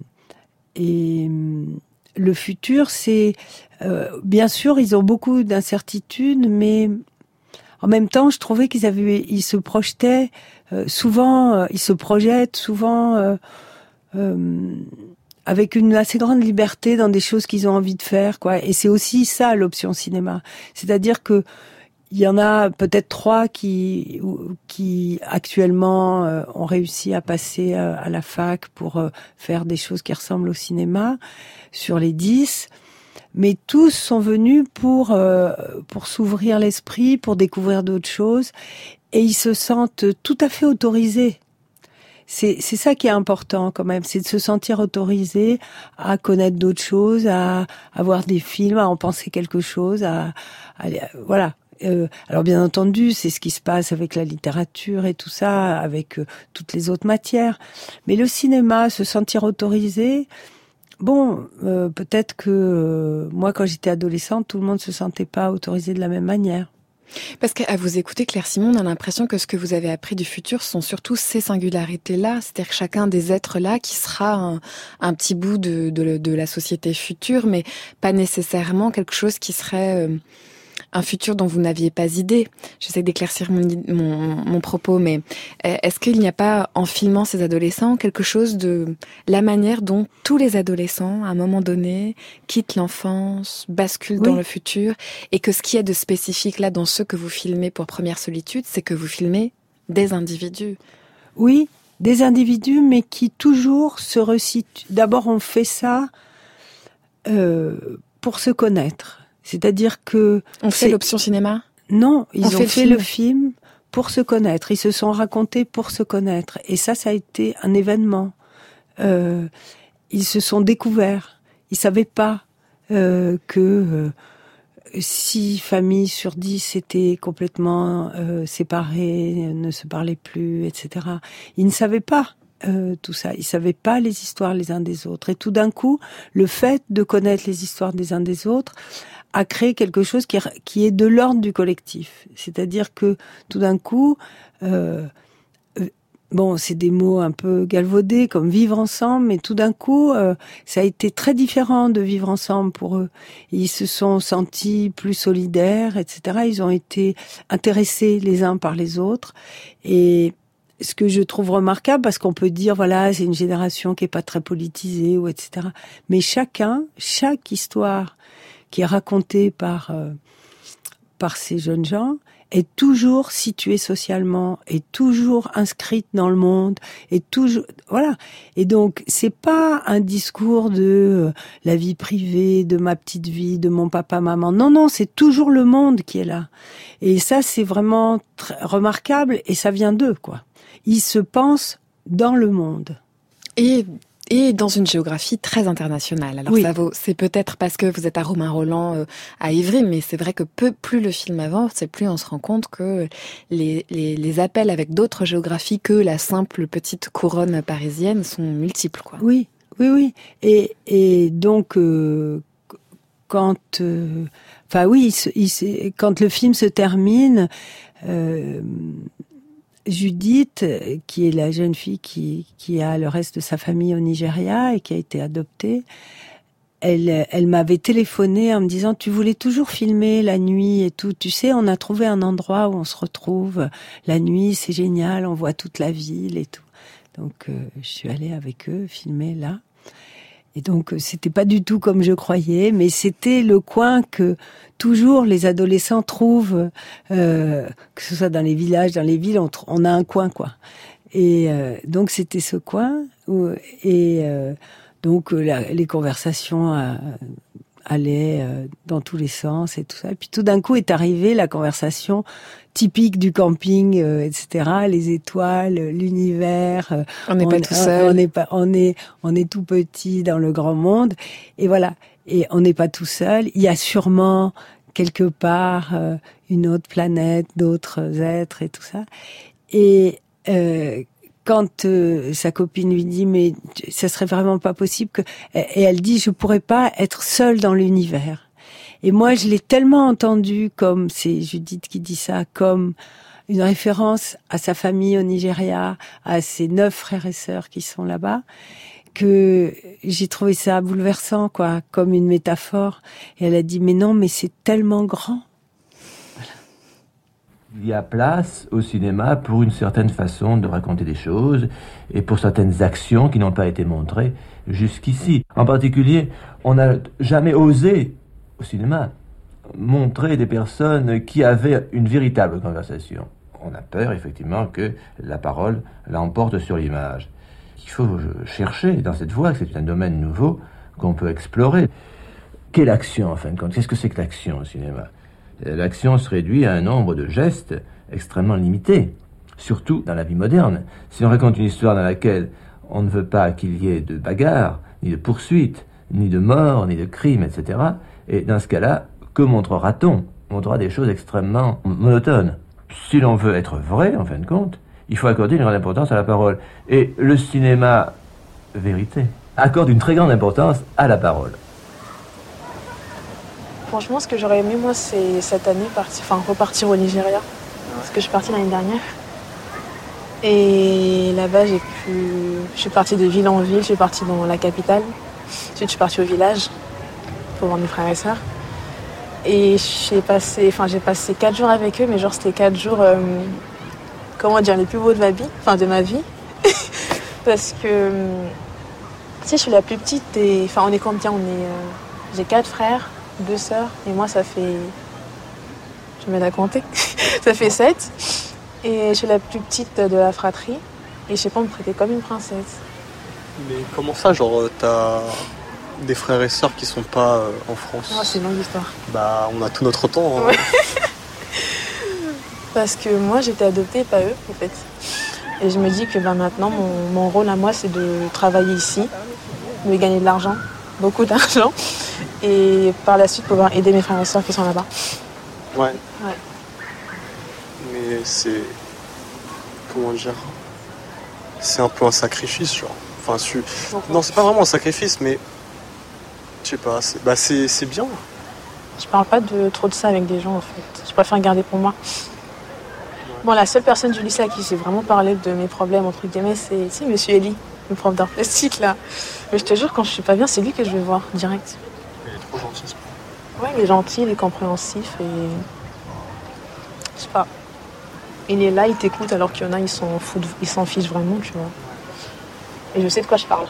et le futur, c'est euh, bien sûr, ils ont beaucoup d'incertitudes, mais en même temps, je trouvais qu'ils avaient, ils se projetaient euh, souvent, euh, ils se projettent souvent euh, euh, avec une assez grande liberté dans des choses qu'ils ont envie de faire, quoi. Et c'est aussi ça l'option cinéma, c'est-à-dire que il y en a peut-être trois qui, qui actuellement euh, ont réussi à passer euh, à la fac pour euh, faire des choses qui ressemblent au cinéma sur les dix. Mais tous sont venus pour euh, pour s'ouvrir l'esprit, pour découvrir d'autres choses, et ils se sentent tout à fait autorisés. C'est c'est ça qui est important quand même, c'est de se sentir autorisé à connaître d'autres choses, à, à voir des films, à en penser quelque chose, à, à voilà. Euh, alors bien entendu, c'est ce qui se passe avec la littérature et tout ça, avec euh, toutes les autres matières. Mais le cinéma, se sentir autorisé. Bon, euh, peut-être que euh, moi, quand j'étais adolescente, tout le monde se sentait pas autorisé de la même manière. Parce qu'à vous écouter, Claire Simon, on a l'impression que ce que vous avez appris du futur sont surtout ces singularités-là, c'est-à-dire que chacun des êtres-là qui sera un, un petit bout de, de, de la société future, mais pas nécessairement quelque chose qui serait... Euh, un futur dont vous n'aviez pas idée. J'essaie d'éclaircir mon, mon, mon propos, mais est-ce qu'il n'y a pas, en filmant ces adolescents, quelque chose de la manière dont tous les adolescents, à un moment donné, quittent l'enfance, basculent oui. dans le futur, et que ce qui est de spécifique là dans ceux que vous filmez pour Première Solitude, c'est que vous filmez des individus. Oui, des individus, mais qui toujours se resituent. D'abord, on fait ça euh, pour se connaître. C'est-à-dire que... On fait l'option cinéma ? Non, ils On ont fait, fait le film. le film pour se connaître. Ils se sont racontés pour se connaître. Et ça, ça a été un événement. Euh, ils se sont découverts. Ils savaient pas euh, que euh, six familles sur dix étaient complètement euh, séparées, ne se parlaient plus, et cetera. Ils ne savaient pas. Euh, tout ça, ils savaient pas les histoires les uns des autres. Et tout d'un coup, le fait de connaître les histoires des uns des autres a créé quelque chose qui est, qui est de l'ordre du collectif. C'est-à-dire que tout d'un coup, euh, bon, c'est des mots un peu galvaudés comme vivre ensemble, mais tout d'un coup, euh, ça a été très différent de vivre ensemble pour eux. Ils se sont sentis plus solidaires, et cetera. Ils ont été intéressés les uns par les autres. Et ce que je trouve remarquable, parce qu'on peut dire, voilà, c'est une génération qui est pas très politisée, ou et cetera. Mais chacun, chaque histoire qui est racontée par euh, par ces jeunes gens est toujours située socialement, est toujours inscrite dans le monde, est toujours voilà. Et donc c'est pas un discours de euh, la vie privée, de ma petite vie, de mon papa, maman. Non, non, c'est toujours le monde qui est là. Et ça, c'est vraiment très remarquable, et ça vient d'eux, quoi. Ils se pensent dans le monde. Et Et dans une géographie très internationale. Alors oui. ça vaut, c'est peut-être parce que vous êtes à Romain-Rolland, euh, à Ivry, mais c'est vrai que peu, plus le film avance, c'est plus on se rend compte que les, les, les appels avec d'autres géographies que la simple petite couronne parisienne sont multiples, quoi. Oui, oui, oui. Et, et donc, euh, quand, euh, enfin oui, il, il, quand le film se termine, euh, Judith, qui est la jeune fille qui, qui a le reste de sa famille au Nigeria et qui a été adoptée, elle, elle m'avait téléphoné en me disant « Tu voulais toujours filmer la nuit et tout. Tu sais, on a trouvé un endroit où on se retrouve. La nuit, c'est génial, on voit toute la ville et tout. » Donc, euh, je suis allée avec eux filmer là. Et donc, c'était pas du tout comme je croyais, mais c'était le coin que toujours les adolescents trouvent, euh, que ce soit dans les villages, dans les villes, on, on a un coin, quoi. Et euh, donc, c'était ce coin. Où, et euh, Donc euh, la, les conversations euh, allaient euh, dans tous les sens et tout ça. Et puis tout d'un coup est arrivée la conversation typique du camping, euh, et cetera. Les étoiles, l'univers. Euh, on n'est pas tout seul. On n'est pas, on est, on est tout petit dans le grand monde. Et voilà. Et on n'est pas tout seul. Il y a sûrement quelque part euh, une autre planète, d'autres êtres et tout ça. Et euh, quand euh, sa copine lui dit mais ça serait vraiment pas possible que, et elle dit je pourrais pas être seule dans l'univers. Et moi je l'ai tellement entendu comme, c'est Judith qui dit ça, comme une référence à sa famille au Nigeria, à ses neuf frères et sœurs qui sont là-bas, que j'ai trouvé ça bouleversant, quoi, comme une métaphore. Et elle a dit mais non, mais c'est tellement grand. Il y a place au cinéma pour une certaine façon de raconter des choses et pour certaines actions qui n'ont pas été montrées jusqu'ici. En particulier, on n'a jamais osé au cinéma montrer des personnes qui avaient une véritable conversation. On a peur effectivement que la parole l'emporte sur l'image. Il faut chercher dans cette voie, que c'est un domaine nouveau qu'on peut explorer. Quelle action en fin de compte? Qu'est-ce que c'est que l'action au cinéma? L'action se réduit à un nombre de gestes extrêmement limité, surtout dans la vie moderne. Si on raconte une histoire dans laquelle on ne veut pas qu'il y ait de bagarres, ni de poursuites, ni de morts, ni de crimes, et cetera, et dans ce cas-là, que montrera-t-on? On montrera des choses extrêmement monotones. Si l'on veut être vrai, en fin de compte, il faut accorder une grande importance à la parole. Et le cinéma vérité accorde une très grande importance à la parole. Franchement, ce que j'aurais aimé, moi, c'est cette année partir, enfin, repartir au Nigeria. Parce que je suis partie l'année dernière. Et là-bas, j'ai pu... je suis partie de ville en ville, je suis partie dans la capitale. Ensuite, je suis partie au village pour voir mes frères et sœurs. Et j'ai passé, enfin, j'ai passé quatre jours avec eux, mais genre, c'était quatre jours, euh, comment dire, les plus beaux de ma vie. Enfin, de ma vie. Parce que, tu sais, je suis la plus petite et... Enfin, on est combien? On est... Euh... J'ai quatre frères. Deux sœurs, et moi ça fait... Je me mets à compter. Ça fait sept. Et je suis la plus petite de la fratrie. Et je sais pas, on me traitait comme une princesse. Mais comment ça, genre, t'as des frères et sœurs qui sont pas euh, en France? Oh, c'est une longue histoire. Bah, on a tout notre temps. Hein. Ouais. Parce que moi, j'étais adoptée, pas eux, en fait. Et je me dis que bah, maintenant, mon, mon rôle à moi, c'est de travailler ici, de gagner de l'argent, beaucoup d'argent. Et par la suite pouvoir aider mes frères et sœurs qui sont là-bas. Ouais. Ouais. Mais c'est... Comment dire? C'est un peu un sacrifice, genre. Enfin, tu... Non, c'est pas vraiment un sacrifice, mais... Je sais pas, c'est, bah, c'est, c'est bien. Je parle pas de trop de ça avec des gens, en fait. Je préfère garder pour moi. Ouais. Bon, la seule personne du lycée à qui j'ai vraiment parlé de mes problèmes, entre guillemets, c'est, c'est Monsieur Elie, le prof d'art plastique, là. Mais je te jure, quand je suis pas bien, c'est lui que je vais voir, direct. Il est trop gentil, ce Ouais, il est gentil, il est compréhensif et... Je sais pas. Il est là, il t'écoute alors qu'il y en a, ils s'en foutent, ils s'en fichent vraiment, tu vois. Et je sais de quoi je parle.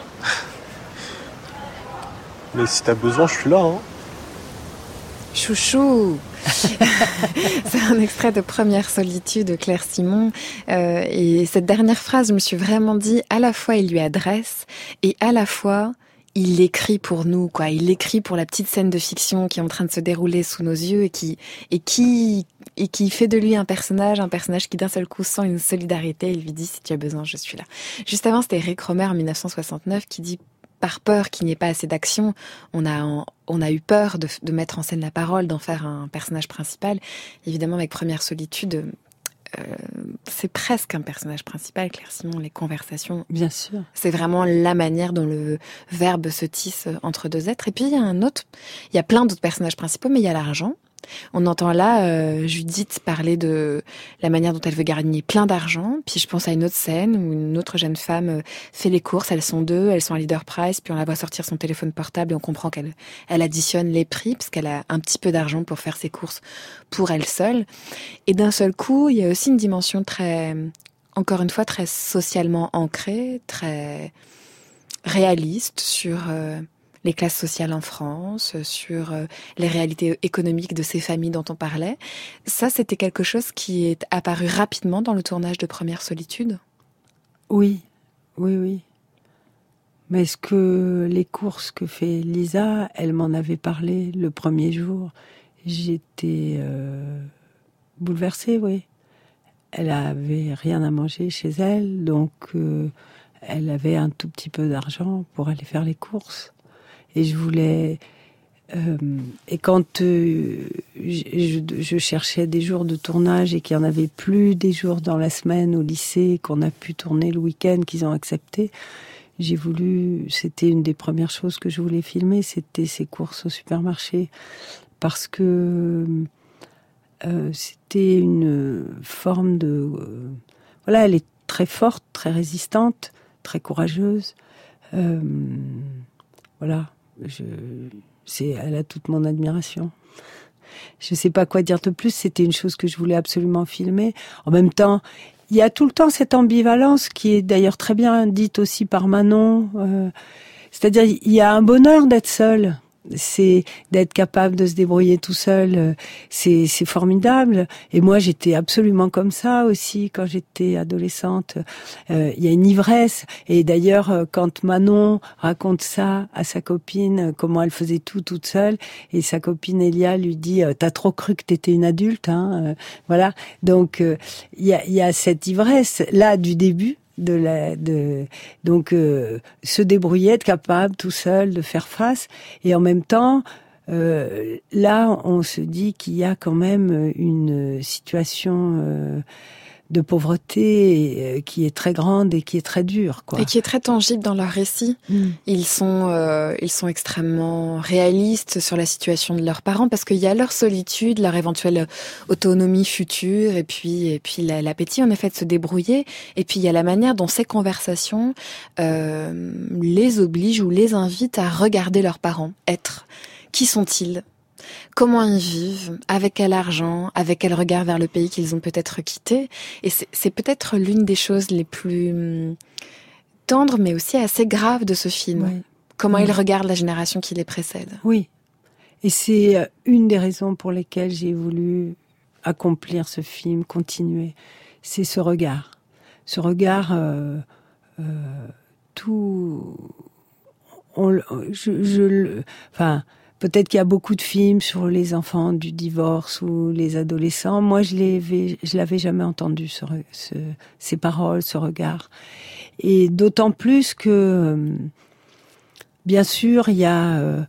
Mais si t'as besoin, je suis là, hein. Chouchou. C'est un extrait de Première solitude de Claire Simon. Euh, et cette dernière phrase, je me suis vraiment dit, à la fois il lui adresse et à la fois... il l'écrit pour nous, quoi. Il l'écrit pour la petite scène de fiction qui est en train de se dérouler sous nos yeux et qui, et qui, et qui fait de lui un personnage, un personnage qui d'un seul coup sent une solidarité. Il lui dit, si tu as besoin, je suis là. Juste avant, c'était Eric Romer en dix-neuf cent soixante-neuf qui dit, par peur qu'il n'y ait pas assez d'action, on a, on a eu peur de, de mettre en scène la parole, d'en faire un personnage principal. Évidemment, avec Première solitude, Euh, c'est presque un personnage principal, Claire Simon, les conversations. Bien sûr. C'est vraiment la manière dont le verbe se tisse entre deux êtres. Et puis, il y a un autre, il y a plein d'autres personnages principaux, mais il y a l'argent. On entend là euh, Judith parler de la manière dont elle veut gagner plein d'argent. Puis je pense à une autre scène où une autre jeune femme euh, fait les courses. Elles sont deux, elles sont à Leader Price. Puis on la voit sortir son téléphone portable et on comprend qu'elle elle additionne les prix parce qu'elle a un petit peu d'argent pour faire ses courses pour elle seule. Et d'un seul coup, il y a aussi une dimension très, encore une fois, très socialement ancrée, très réaliste sur... Euh, les classes sociales en France, sur les réalités économiques de ces familles dont on parlait. Ça, c'était quelque chose qui est apparu rapidement dans le tournage de Première solitude. Oui, oui, oui. Mais est-ce que les courses que fait Lisa, elle m'en avait parlé le premier jour. J'étais euh, bouleversée, oui. Elle avait rien à manger chez elle, donc euh, elle avait un tout petit peu d'argent pour aller faire les courses. Et je voulais... Euh, et quand euh, je, je cherchais des jours de tournage et qu'il n'y en avait plus des jours dans la semaine au lycée, qu'on a pu tourner le week-end, qu'ils ont accepté... J'ai voulu, c'était une des premières choses que je voulais filmer, c'était ces courses au supermarché, parce que euh, c'était une forme de, euh, voilà, elle est très forte, très résistante, très courageuse, euh, voilà, je, c'est, elle a toute mon admiration. Je sais pas quoi dire de plus, c'était une chose que je voulais absolument filmer. En même temps, il y a tout le temps cette ambivalence qui est d'ailleurs très bien dite aussi par Manon. Euh, c'est-à-dire, il y a un bonheur d'être seul. C'est d'être capable de se débrouiller tout seul. C'est, c'est formidable. Et moi, j'étais absolument comme ça aussi quand j'étais adolescente. Euh, il y a une ivresse. Et d'ailleurs, quand Manon raconte ça à sa copine, comment elle faisait tout toute seule, et sa copine Elia lui dit « T'as trop cru que t'étais une adulte, hein ?» euh, Voilà. Donc, il euh, y a, y a cette ivresse là du début. De la, de, donc euh, se débrouiller, être capable tout seul de faire face, et en même temps, euh, là, on se dit qu'il y a quand même une situation euh, de pauvreté qui est très grande et qui est très dure, quoi. Et qui est très tangible dans leur récit. Mm. Ils sont, euh, ils sont extrêmement réalistes sur la situation de leurs parents, parce qu'il y a leur solitude, leur éventuelle autonomie future, et puis, et puis la, l'appétit en effet de se débrouiller. Et puis il y a la manière dont ces conversations euh, les obligent ou les invitent à regarder leurs parents être. Qui sont-ils ? Comment ils vivent, avec quel argent, avec quel regard vers le pays qu'ils ont peut-être quitté. Et c'est, c'est peut-être l'une des choses les plus tendres, mais aussi assez graves de ce film. Oui. Comment oui. ils regardent la génération qui les précède. Oui. Et c'est une des raisons pour lesquelles j'ai voulu accomplir ce film, continuer. C'est ce regard. Ce regard, euh, euh, tout... On, je, je, enfin... Peut-être qu'il y a beaucoup de films sur les enfants du divorce ou les adolescents. Moi, je l'avais, je l'avais jamais entendu, ce, ce, ces paroles, ce regard. Et d'autant plus que, bien sûr, il y a euh,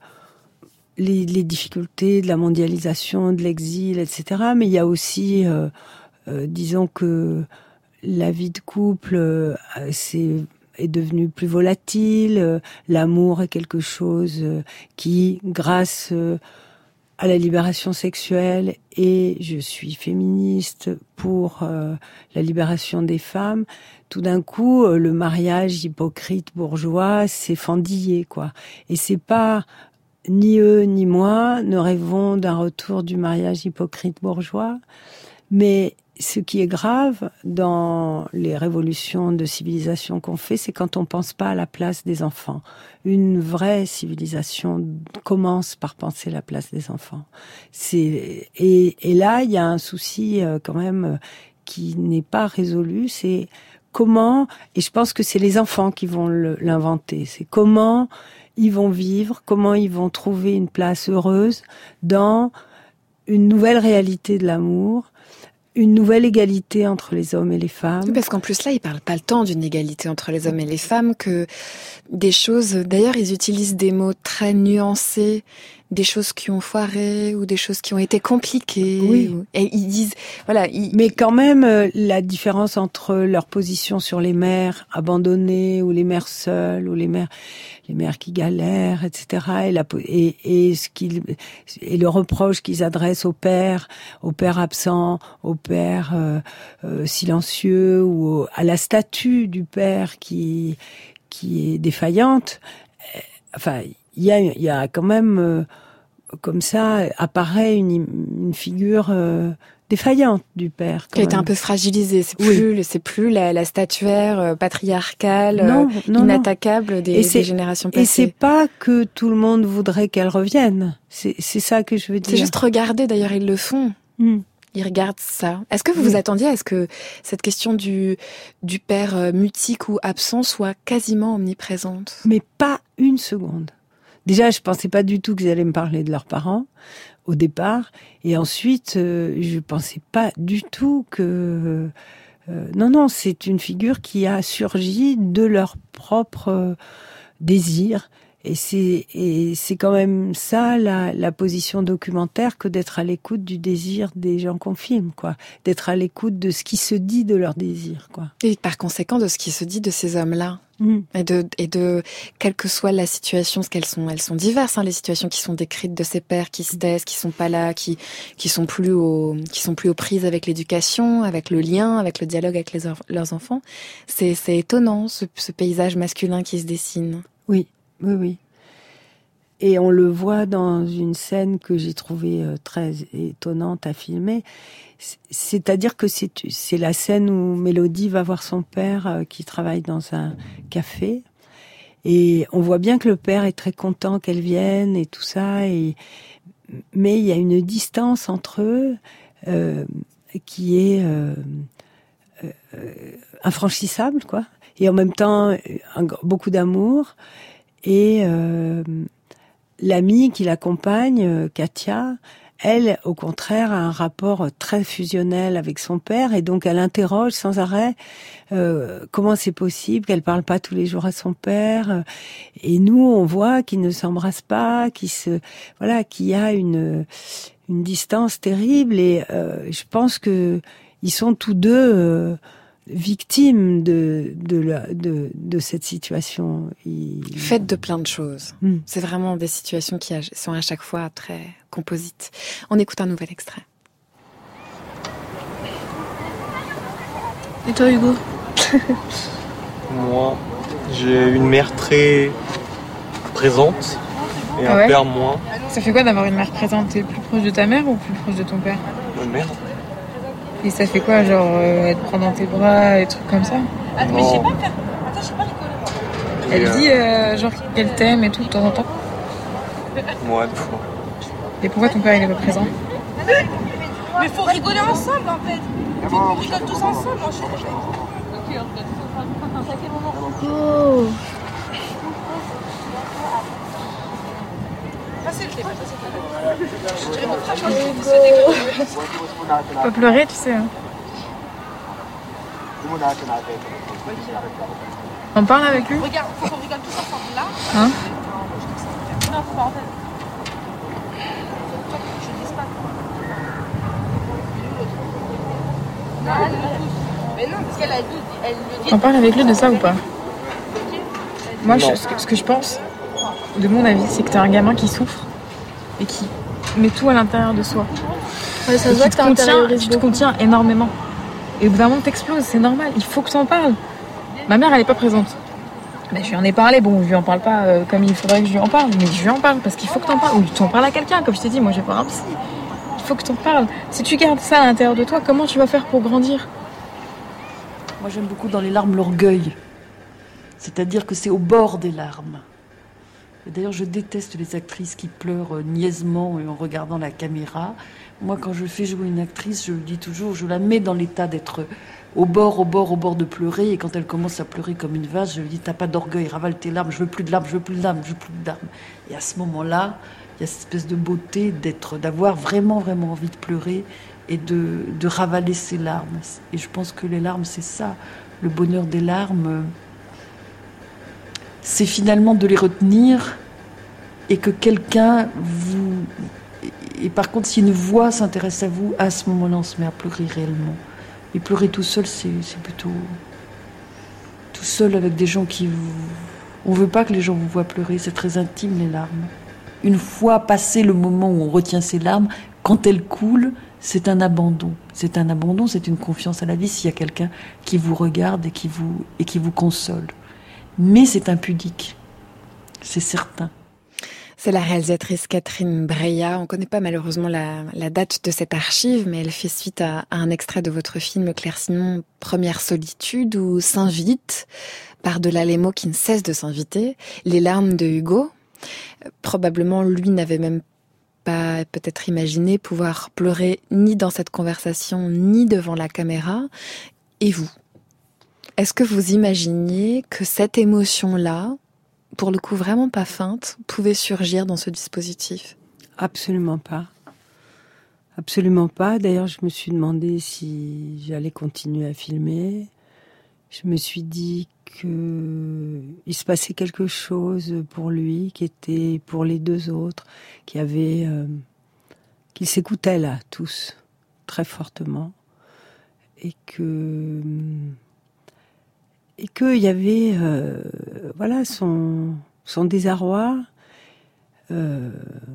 les, les difficultés de la mondialisation, de l'exil, et cetera. Mais il y a aussi, euh, euh, disons que la vie de couple, euh, c'est est devenu plus volatile, euh, l'amour est quelque chose euh, qui, grâce euh, à la libération sexuelle, et je suis féministe pour euh, la libération des femmes, tout d'un coup, euh, le mariage hypocrite bourgeois s'est fendillé, quoi. Et c'est pas, ni eux ni moi ne rêvons d'un retour du mariage hypocrite bourgeois, mais ce qui est grave dans les révolutions de civilisation qu'on fait, c'est quand on pense pas à la place des enfants. Une vraie civilisation commence par penser la place des enfants. C'est, et, et là, il y a un souci euh, quand même qui n'est pas résolu, c'est comment, et je pense que c'est les enfants qui vont le, l'inventer, c'est comment ils vont vivre, comment ils vont trouver une place heureuse dans une nouvelle réalité de l'amour, une nouvelle égalité entre les hommes et les femmes. Parce qu'en plus là, ils parlent pas le temps d'une égalité entre les hommes et les femmes, que des choses, d'ailleurs ils utilisent des mots très nuancés, des choses qui ont foiré ou des choses qui ont été compliquées. Oui. Ou, et ils disent, voilà. Ils... Mais quand même, euh, la différence entre leur position sur les mères abandonnées ou les mères seules ou les mères, les mères qui galèrent, et cetera. Et, la, et, et ce qu'ils, et le reproche qu'ils adressent aux pères, aux pères absents, aux pères euh, euh, silencieux ou au, à la statue du père qui qui est défaillante. Enfin, il y a, il y a quand même euh, comme ça apparaît une, une figure euh, défaillante du père. Qui a été un peu fragilisée. C'est plus, oui. c'est plus la, la statuaire euh, patriarcale, non, euh, non, inattaquable non. Des, des générations passées. Et c'est pas que tout le monde voudrait qu'elle revienne. C'est, c'est ça que je veux dire. C'est juste regarder. D'ailleurs, ils le font. Mm. Il regarde ça. Est-ce que vous vous attendiez à ce que cette question du, du père mutique ou absent soit quasiment omniprésente? Mais pas une seconde. Déjà, je pensais pas du tout qu'ils allaient me parler de leurs parents au départ, et ensuite, euh, je pensais pas du tout que euh, non, non, c'est une figure qui a surgi de leur propre euh, désir. Et c'est et c'est quand même ça la, la position documentaire, que d'être à l'écoute du désir des gens qu'on filme, quoi. D'être à l'écoute de ce qui se dit de leur désir, quoi. Et par conséquent de ce qui se dit de ces hommes-là. Mmh. Et de et de quelle que soit la situation, parce qu'elles sont elles sont diverses, hein, les situations qui sont décrites de ces pères qui se taisent, qui sont pas là, qui qui sont plus au qui sont plus aux prises avec l'éducation, avec le lien, avec le dialogue avec les or- leurs enfants. C'est c'est étonnant ce, ce paysage masculin qui se dessine. Oui. Oui, oui. Et on le voit dans une scène que j'ai trouvée très étonnante à filmer. C'est-à-dire que c'est, c'est la scène où Mélodie va voir son père qui travaille dans un café. Et on voit bien que le père est très content qu'elle vienne et tout ça. Et... Mais il y a une distance entre eux euh, qui est euh, euh, infranchissable, quoi. Et en même temps, un, beaucoup d'amour. Et euh, l'amie qui l'accompagne, Katia, elle, au contraire, a un rapport très fusionnel avec son père, et donc elle interroge sans arrêt euh, comment c'est possible qu'elle parle pas tous les jours à son père. Et nous, on voit qu'ils ne s'embrassent pas, qu'ils se, voilà, qu'il y a une une distance terrible. Et euh, je pense que ils sont tous deux euh, victimes de de, la, de de cette situation. Ils... Faites de plein de choses. Mm. C'est vraiment des situations qui sont à chaque fois très composites. On écoute un nouvel extrait. Et toi, Hugo? Moi, j'ai une mère très présente et Ah un ouais père moins. Ça fait quoi d'avoir une mère présente? T'es plus proche de ta mère ou plus proche de ton père? Ma mère. Et ça fait quoi, genre, euh, elle te prend dans tes bras, et trucs comme ça? Ah, mais je sais pas faire. Attends, je sais pas rigoler. Elle dit, euh, genre, qu'elle t'aime et tout, de temps en temps? Moi, des fois. Et pourquoi ton père, il est pas présent? Mais faut rigoler ensemble, en fait. On rigole tous ensemble, en fait. Oh. Passez le thé, passez le thé. Je dirais mon frère, je se Pas pleurer, tu sais. Hein. On parle avec lui? Regarde, faut qu'on rigole tous ensemble, là. Hein? Non, faut pas en fait. Je ne dis pas. Non, elle le touche. Mais non, parce qu'elle a dit, elle le dit. On parle avec lui de ça ou pas? Moi, je, ce, que, ce que je pense, de mon avis, c'est que t'as un gamin qui souffre et qui met tout à l'intérieur de soi. Ouais, ça Et se voit qui que te t'as contient, intériorisé tu te beaucoup. contiens énormément. Et au bout d'un moment, t'exploses, c'est normal. Il faut que tu en parles. Ma mère, elle est pas présente. Mais je lui en ai parlé. Bon, je lui en parle pas euh, comme il faudrait que je lui en parle, mais je lui en parle parce qu'il faut que t'en parles. Ou tu en parles à quelqu'un, comme je t'ai dit. Moi, je vais voir un psy. Il faut que t'en parles. Si tu gardes ça à l'intérieur de toi, comment tu vas faire pour grandir? Moi, j'aime beaucoup dans les larmes l'orgueil. C'est-à-dire que c'est au bord des larmes. Et d'ailleurs, je déteste les actrices qui pleurent niaisement et en regardant la caméra. Moi, quand je fais jouer une actrice, je dis toujours, je la mets dans l'état d'être au bord, au bord, au bord de pleurer. Et quand elle commence à pleurer comme une vache, je lui dis, t'as pas d'orgueil, ravale tes larmes, je veux plus de larmes, je veux plus de larmes, je veux plus de larmes. Et à ce moment-là, il y a cette espèce de beauté d'être, d'avoir vraiment, vraiment envie de pleurer et de, de ravaler ses larmes. Et je pense que les larmes, c'est ça. Le bonheur des larmes, c'est finalement de les retenir et que quelqu'un vous... Et par contre, si une voix s'intéresse à vous, à ce moment-là, on se met à pleurer réellement. Et pleurer tout seul, c'est, c'est plutôt... Tout seul avec des gens qui vous... On veut pas que les gens vous voient pleurer, c'est très intime, les larmes. Une fois passé le moment où on retient ses larmes, quand elles coulent, c'est un abandon. C'est un abandon, c'est une confiance à la vie s'il y a quelqu'un qui vous regarde et qui vous, et qui vous console. Mais c'est impudique, c'est certain. C'est la réalisatrice Catherine Breillat. On ne connaît pas malheureusement la, la date de cette archive, mais elle fait suite à, à un extrait de votre film Claire Simon, Première solitude, où s'invite, par-delà les mots qui ne cessent de s'inviter, les larmes de Hugo. Probablement, lui n'avait même pas peut-être imaginé pouvoir pleurer ni dans cette conversation, ni devant la caméra. Et vous ? Est-ce que vous imaginiez que cette émotion-là, pour le coup vraiment pas feinte, pouvait surgir dans ce dispositif ? Absolument pas. Absolument pas. D'ailleurs, je me suis demandé si j'allais continuer à filmer. Je me suis dit que il se passait quelque chose pour lui, qui était pour les deux autres, qui avait, euh, qu'ils s'écoutaient là tous très fortement, et que et qu'il y avait, euh, voilà, son son désarroi euh,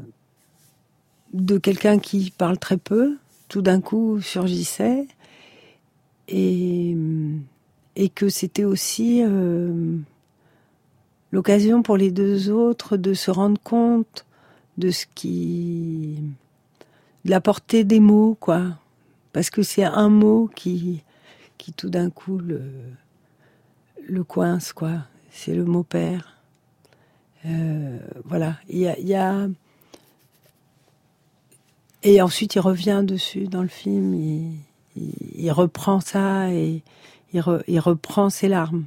de quelqu'un qui parle très peu, tout d'un coup surgissait, et et que c'était aussi euh, l'occasion pour les deux autres de se rendre compte de ce qui, de la portée des mots, quoi, parce que c'est un mot qui qui tout d'un coup le le coince, quoi. C'est le mot père. Euh, voilà, il y a, il y a et ensuite il revient dessus dans le film, il, il, il reprend ça et il, re, il reprend ses larmes.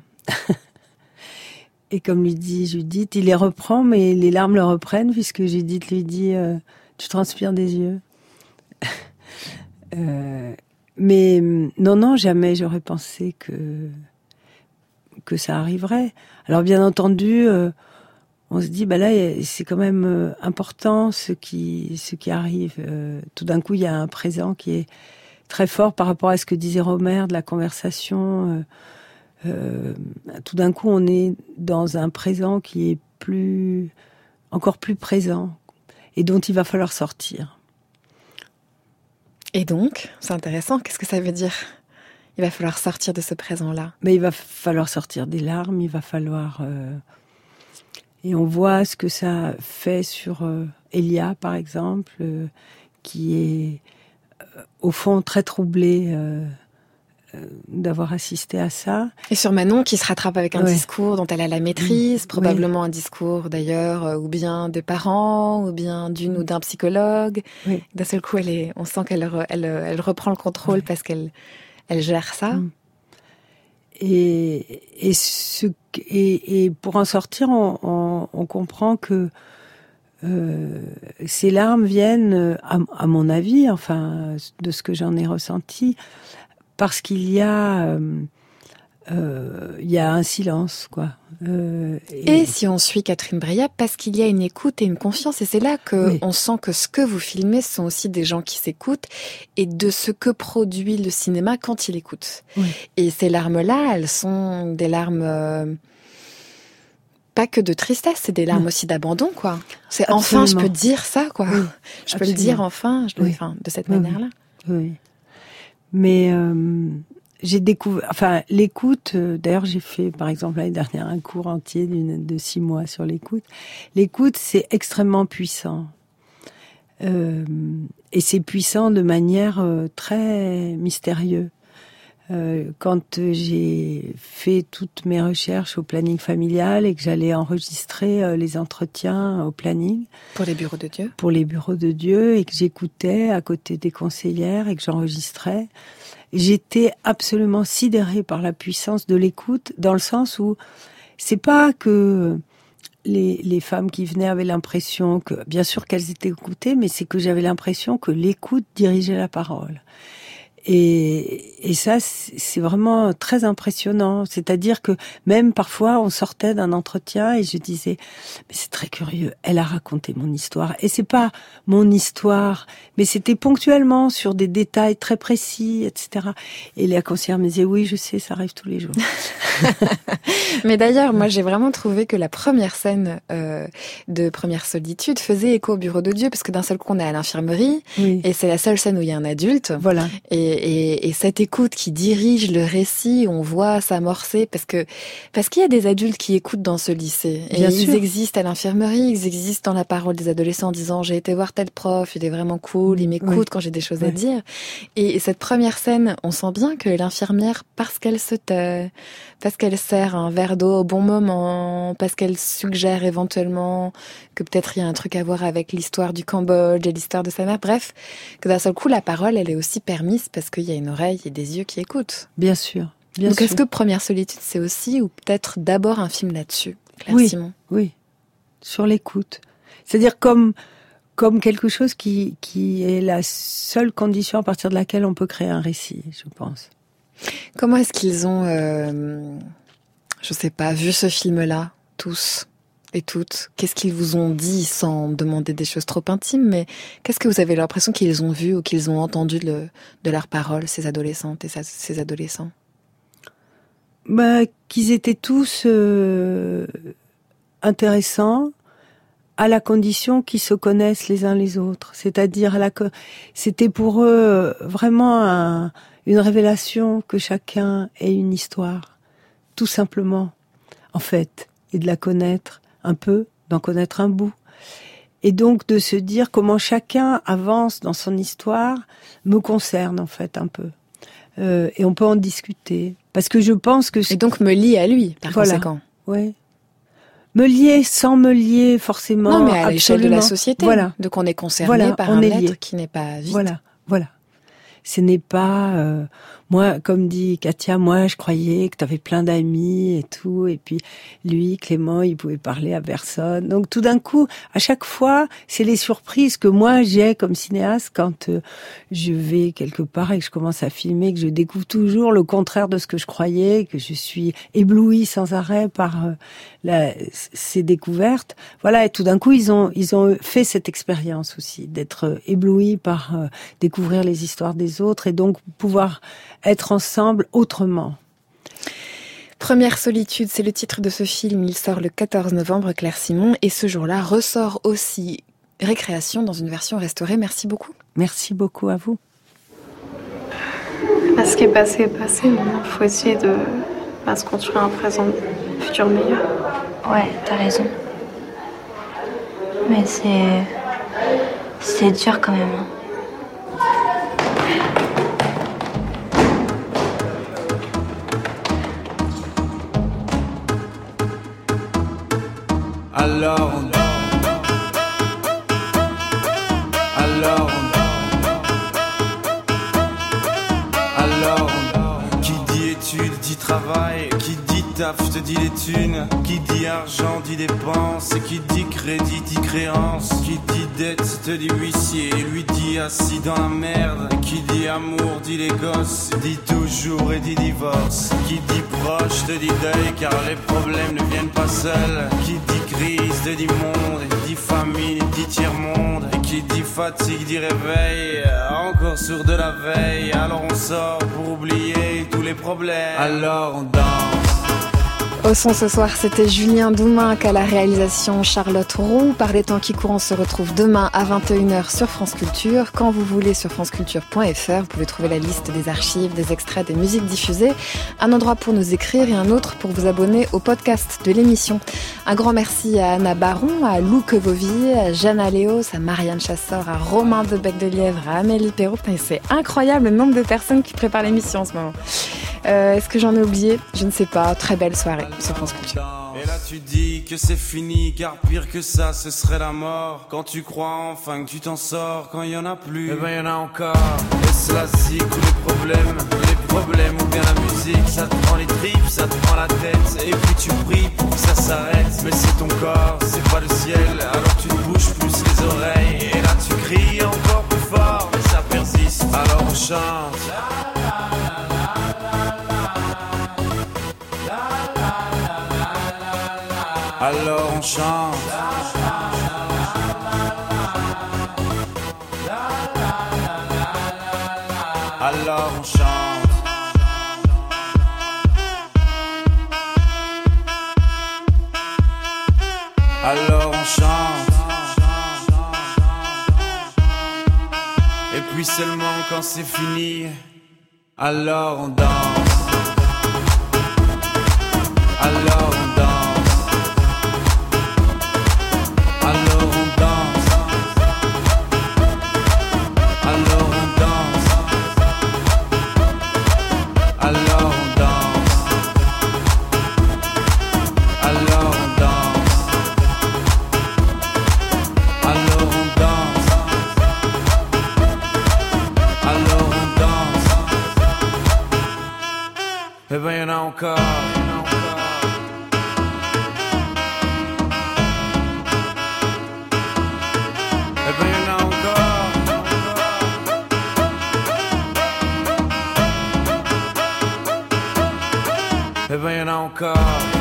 Et comme lui dit Judith, il les reprend, mais les larmes le reprennent, puisque Judith lui dit euh, « tu transpires des yeux ». euh, mais non, non, jamais j'aurais pensé que que ça arriverait. Alors bien entendu, euh, on se dit, bah là, c'est quand même euh, important ce qui ce qui arrive. Euh, tout d'un coup, il y a un présent qui est très fort par rapport à ce que disait Romer de la conversation. Euh, euh, tout d'un coup, on est dans un présent qui est plus, encore plus présent et dont il va falloir sortir. Et donc, c'est intéressant. Qu'est-ce que ça veut dire ? Il va falloir sortir de ce présent-là. Mais il va falloir sortir des larmes. Il va falloir. Euh, et on voit ce que ça fait sur euh, Elia, par exemple, euh, qui est euh, au fond très troublée euh, euh, d'avoir assisté à ça. Et sur Manon, qui se rattrape avec un ouais. discours dont elle a la maîtrise, probablement oui. un discours d'ailleurs, euh, ou bien des parents, ou bien d'une ou d'un psychologue. Oui. D'un seul coup, elle est, on sent qu'elle elle, elle reprend le contrôle oui. parce qu'elle elle gère ça. Et, et, ce, et, et pour en sortir, on, on, on comprend que euh, ces larmes viennent, à, à mon avis, enfin, de ce que j'en ai ressenti, parce qu'il y a, euh, euh, il y a un silence, quoi. Euh, et... et si on suit Catherine Breillat, parce qu'il y a une écoute et une confiance, et c'est là que oui. on sent que ce que vous filmez sont aussi des gens qui s'écoutent et de ce que produit le cinéma quand il écoute. Oui. Et ces larmes-là, elles sont des larmes euh, pas que de tristesse, c'est des larmes oui. aussi d'abandon, quoi. C'est Absolument. Enfin, je peux dire ça, quoi. Oui. Je Absolument. Peux le dire enfin, je le, oui. enfin de cette oui. manière-là. Oui. Mais euh, j'ai découvert, enfin, l'écoute. Euh, d'ailleurs, j'ai fait, par exemple, l'année dernière, un cours entier d'une, de six mois sur l'écoute. L'écoute, c'est extrêmement puissant, euh, et c'est puissant de manière euh, très mystérieuse. Euh, quand j'ai fait toutes mes recherches au planning familial et que j'allais enregistrer euh, les entretiens au planning pour les bureaux de Dieu, pour les bureaux de Dieu, et que j'écoutais à côté des conseillères et que j'enregistrais, j'étais absolument sidérée par la puissance de l'écoute, dans le sens où c'est pas que les, les femmes qui venaient avaient l'impression que, bien sûr qu'elles étaient écoutées, mais c'est que j'avais l'impression que l'écoute dirigeait la parole. Et, et ça, c'est vraiment très impressionnant. C'est-à-dire que même parfois, on sortait d'un entretien et je disais, mais c'est très curieux, elle a raconté mon histoire. Et c'est pas mon histoire, mais c'était ponctuellement sur des détails très précis, et cetera. Et la conseillère me disait, oui, je sais, ça arrive tous les jours. Mais d'ailleurs, moi, j'ai vraiment trouvé que la première scène euh, de Première Solitude faisait écho au bureau de Dieu, parce que d'un seul coup, on est à l'infirmerie, oui. et c'est la seule scène où il y a un adulte. Voilà. Et et, et cette écoute qui dirige le récit, on voit s'amorcer parce que parce qu'il y a des adultes qui écoutent dans ce lycée. Et Bien ils sûr. existent à l'infirmerie, ils existent dans la parole des adolescents en disant j'ai été voir tel prof, il est vraiment cool, il m'écoute Oui. quand j'ai des choses à Ouais. dire. Et cette première scène, on sent bien que l'infirmière, parce qu'elle se tait, parce qu'elle sert un verre d'eau au bon moment, parce qu'elle suggère éventuellement que peut-être il y a un truc à voir avec l'histoire du Cambodge et l'histoire de sa mère, bref, que d'un seul coup la parole elle est aussi permise parce qu'il y a une oreille et des yeux qui écoutent. Bien sûr. Bien Donc sûr. est-ce que Première Solitude c'est aussi ou peut-être d'abord un film là-dessus, Claire Oui. Simon? Oui, sur l'écoute. C'est-à-dire comme comme quelque chose qui qui est la seule condition à partir de laquelle on peut créer un récit, je pense. Comment est-ce qu'ils ont, euh, je sais pas, vu ce film-là, tous et toutes? Qu'est-ce qu'ils vous ont dit sans demander des choses trop intimes, mais qu'est-ce que vous avez l'impression qu'ils ont vu ou qu'ils ont entendu de, de leurs paroles, ces adolescentes et ces adolescents? Bah, qu'ils étaient tous euh, intéressants à la condition qu'ils se connaissent les uns les autres. C'est-à-dire, à la co- c'était pour eux vraiment un, une révélation que chacun ait une histoire, tout simplement, en fait, et de la connaître un peu, d'en connaître un bout. Et donc de se dire comment chacun avance dans son histoire me concerne en fait un peu. Euh, et on peut en discuter. Parce que je pense que... Et donc me lier à lui, par voilà. conséquent. Ouais. Me lier sans me lier forcément. Non, mais à l'échelle de la absolument. société. Voilà. Donc on est concerné Voilà, par on un est être lié. qui n'est pas vide. Voilà, voilà. Ce n'est pas... Euh, moi, comme dit Katia, moi, je croyais que tu avais plein d'amis et tout. Et puis, lui, Clément, il pouvait parler à personne. Donc, tout d'un coup, à chaque fois, c'est les surprises que moi, j'ai comme cinéaste quand euh, je vais quelque part et que je commence à filmer, que je découvre toujours le contraire de ce que je croyais, que je suis éblouie sans arrêt par euh, la, ces découvertes. Voilà, et tout d'un coup, ils ont, ils ont fait cette expérience aussi, d'être éblouis par euh, découvrir les histoires des autres et donc pouvoir être ensemble autrement. Première Solitude, c'est le titre de ce film. Il sort le quatorze novembre, Claire Simon. Et ce jour-là ressort aussi Récréation dans une version restaurée. Merci beaucoup. Merci beaucoup à vous. Là, ce qui est passé est passé. Maintenant, il faut essayer de bah, se construire un présent, un futur meilleur. Ouais, t'as raison. Mais c'est... c'est dur quand même. Hein. Alors, alors, alors, qui dit études dit travail, qui dit taf te dit les thunes, qui dit argent dit dépenses, qui dit crédit dit créance, qui dit dette te dit huissier, lui dit assis dans la merde, qui dit amour dit les gosses, dit toujours et dit divorce, qui dit proche te dit deuil car les problèmes ne viennent pas seuls, qui dit crise te dit monde, dit famine dit tiers-monde, et qui dit fatigue dit réveil, encore sourd de la veille, alors on sort pour oublier tous les problèmes, alors on danse. Au son ce soir, c'était Julien Douminc à la réalisation, Charlotte Roux. Par les temps qui courent, on se retrouve demain à vingt et une heures sur France Culture. Quand vous voulez sur franceculture point f r, vous pouvez trouver la liste des archives, des extraits, des musiques diffusées. Un endroit pour nous écrire et un autre pour vous abonner au podcast de l'émission. Un grand merci à Anna Baron, à Lou Quevovier, à Jeanne Aléos, à Marianne Chassor, à Romain de Bec de Lièvre, à Amélie Perrault. Putain, c'est incroyable le nombre de personnes qui préparent l'émission en ce moment. Euh, est-ce que j'en ai oublié? Je ne sais pas. Très belle soirée sur France Culture. Et là tu dis que c'est fini, car pire que ça ce serait la mort. Quand tu crois enfin que tu t'en sors, quand il y en a plus, eh ben y en a encore. Est-ce la zik ou les problèmes, les problèmes ou bien la musique, ça te prend les tripes, ça te prend la tête, et puis tu pries pour que ça s'arrête. Mais c'est ton corps, c'est pas le ciel, alors tu te bouges plus les oreilles. Et là tu cries encore plus fort, mais ça persiste, alors on chante. Alors on chante. Alors on chante. Alors on chante. Et puis seulement quand c'est fini, Alors on danse. Alors on danse. Alors on danse. Alors on danse. Alors on danse. Alors on danse. Alors on danse. Alors on danse. Eh ben y'en a encore. Eh ben y'en a encore. Eh ben y'en a encore.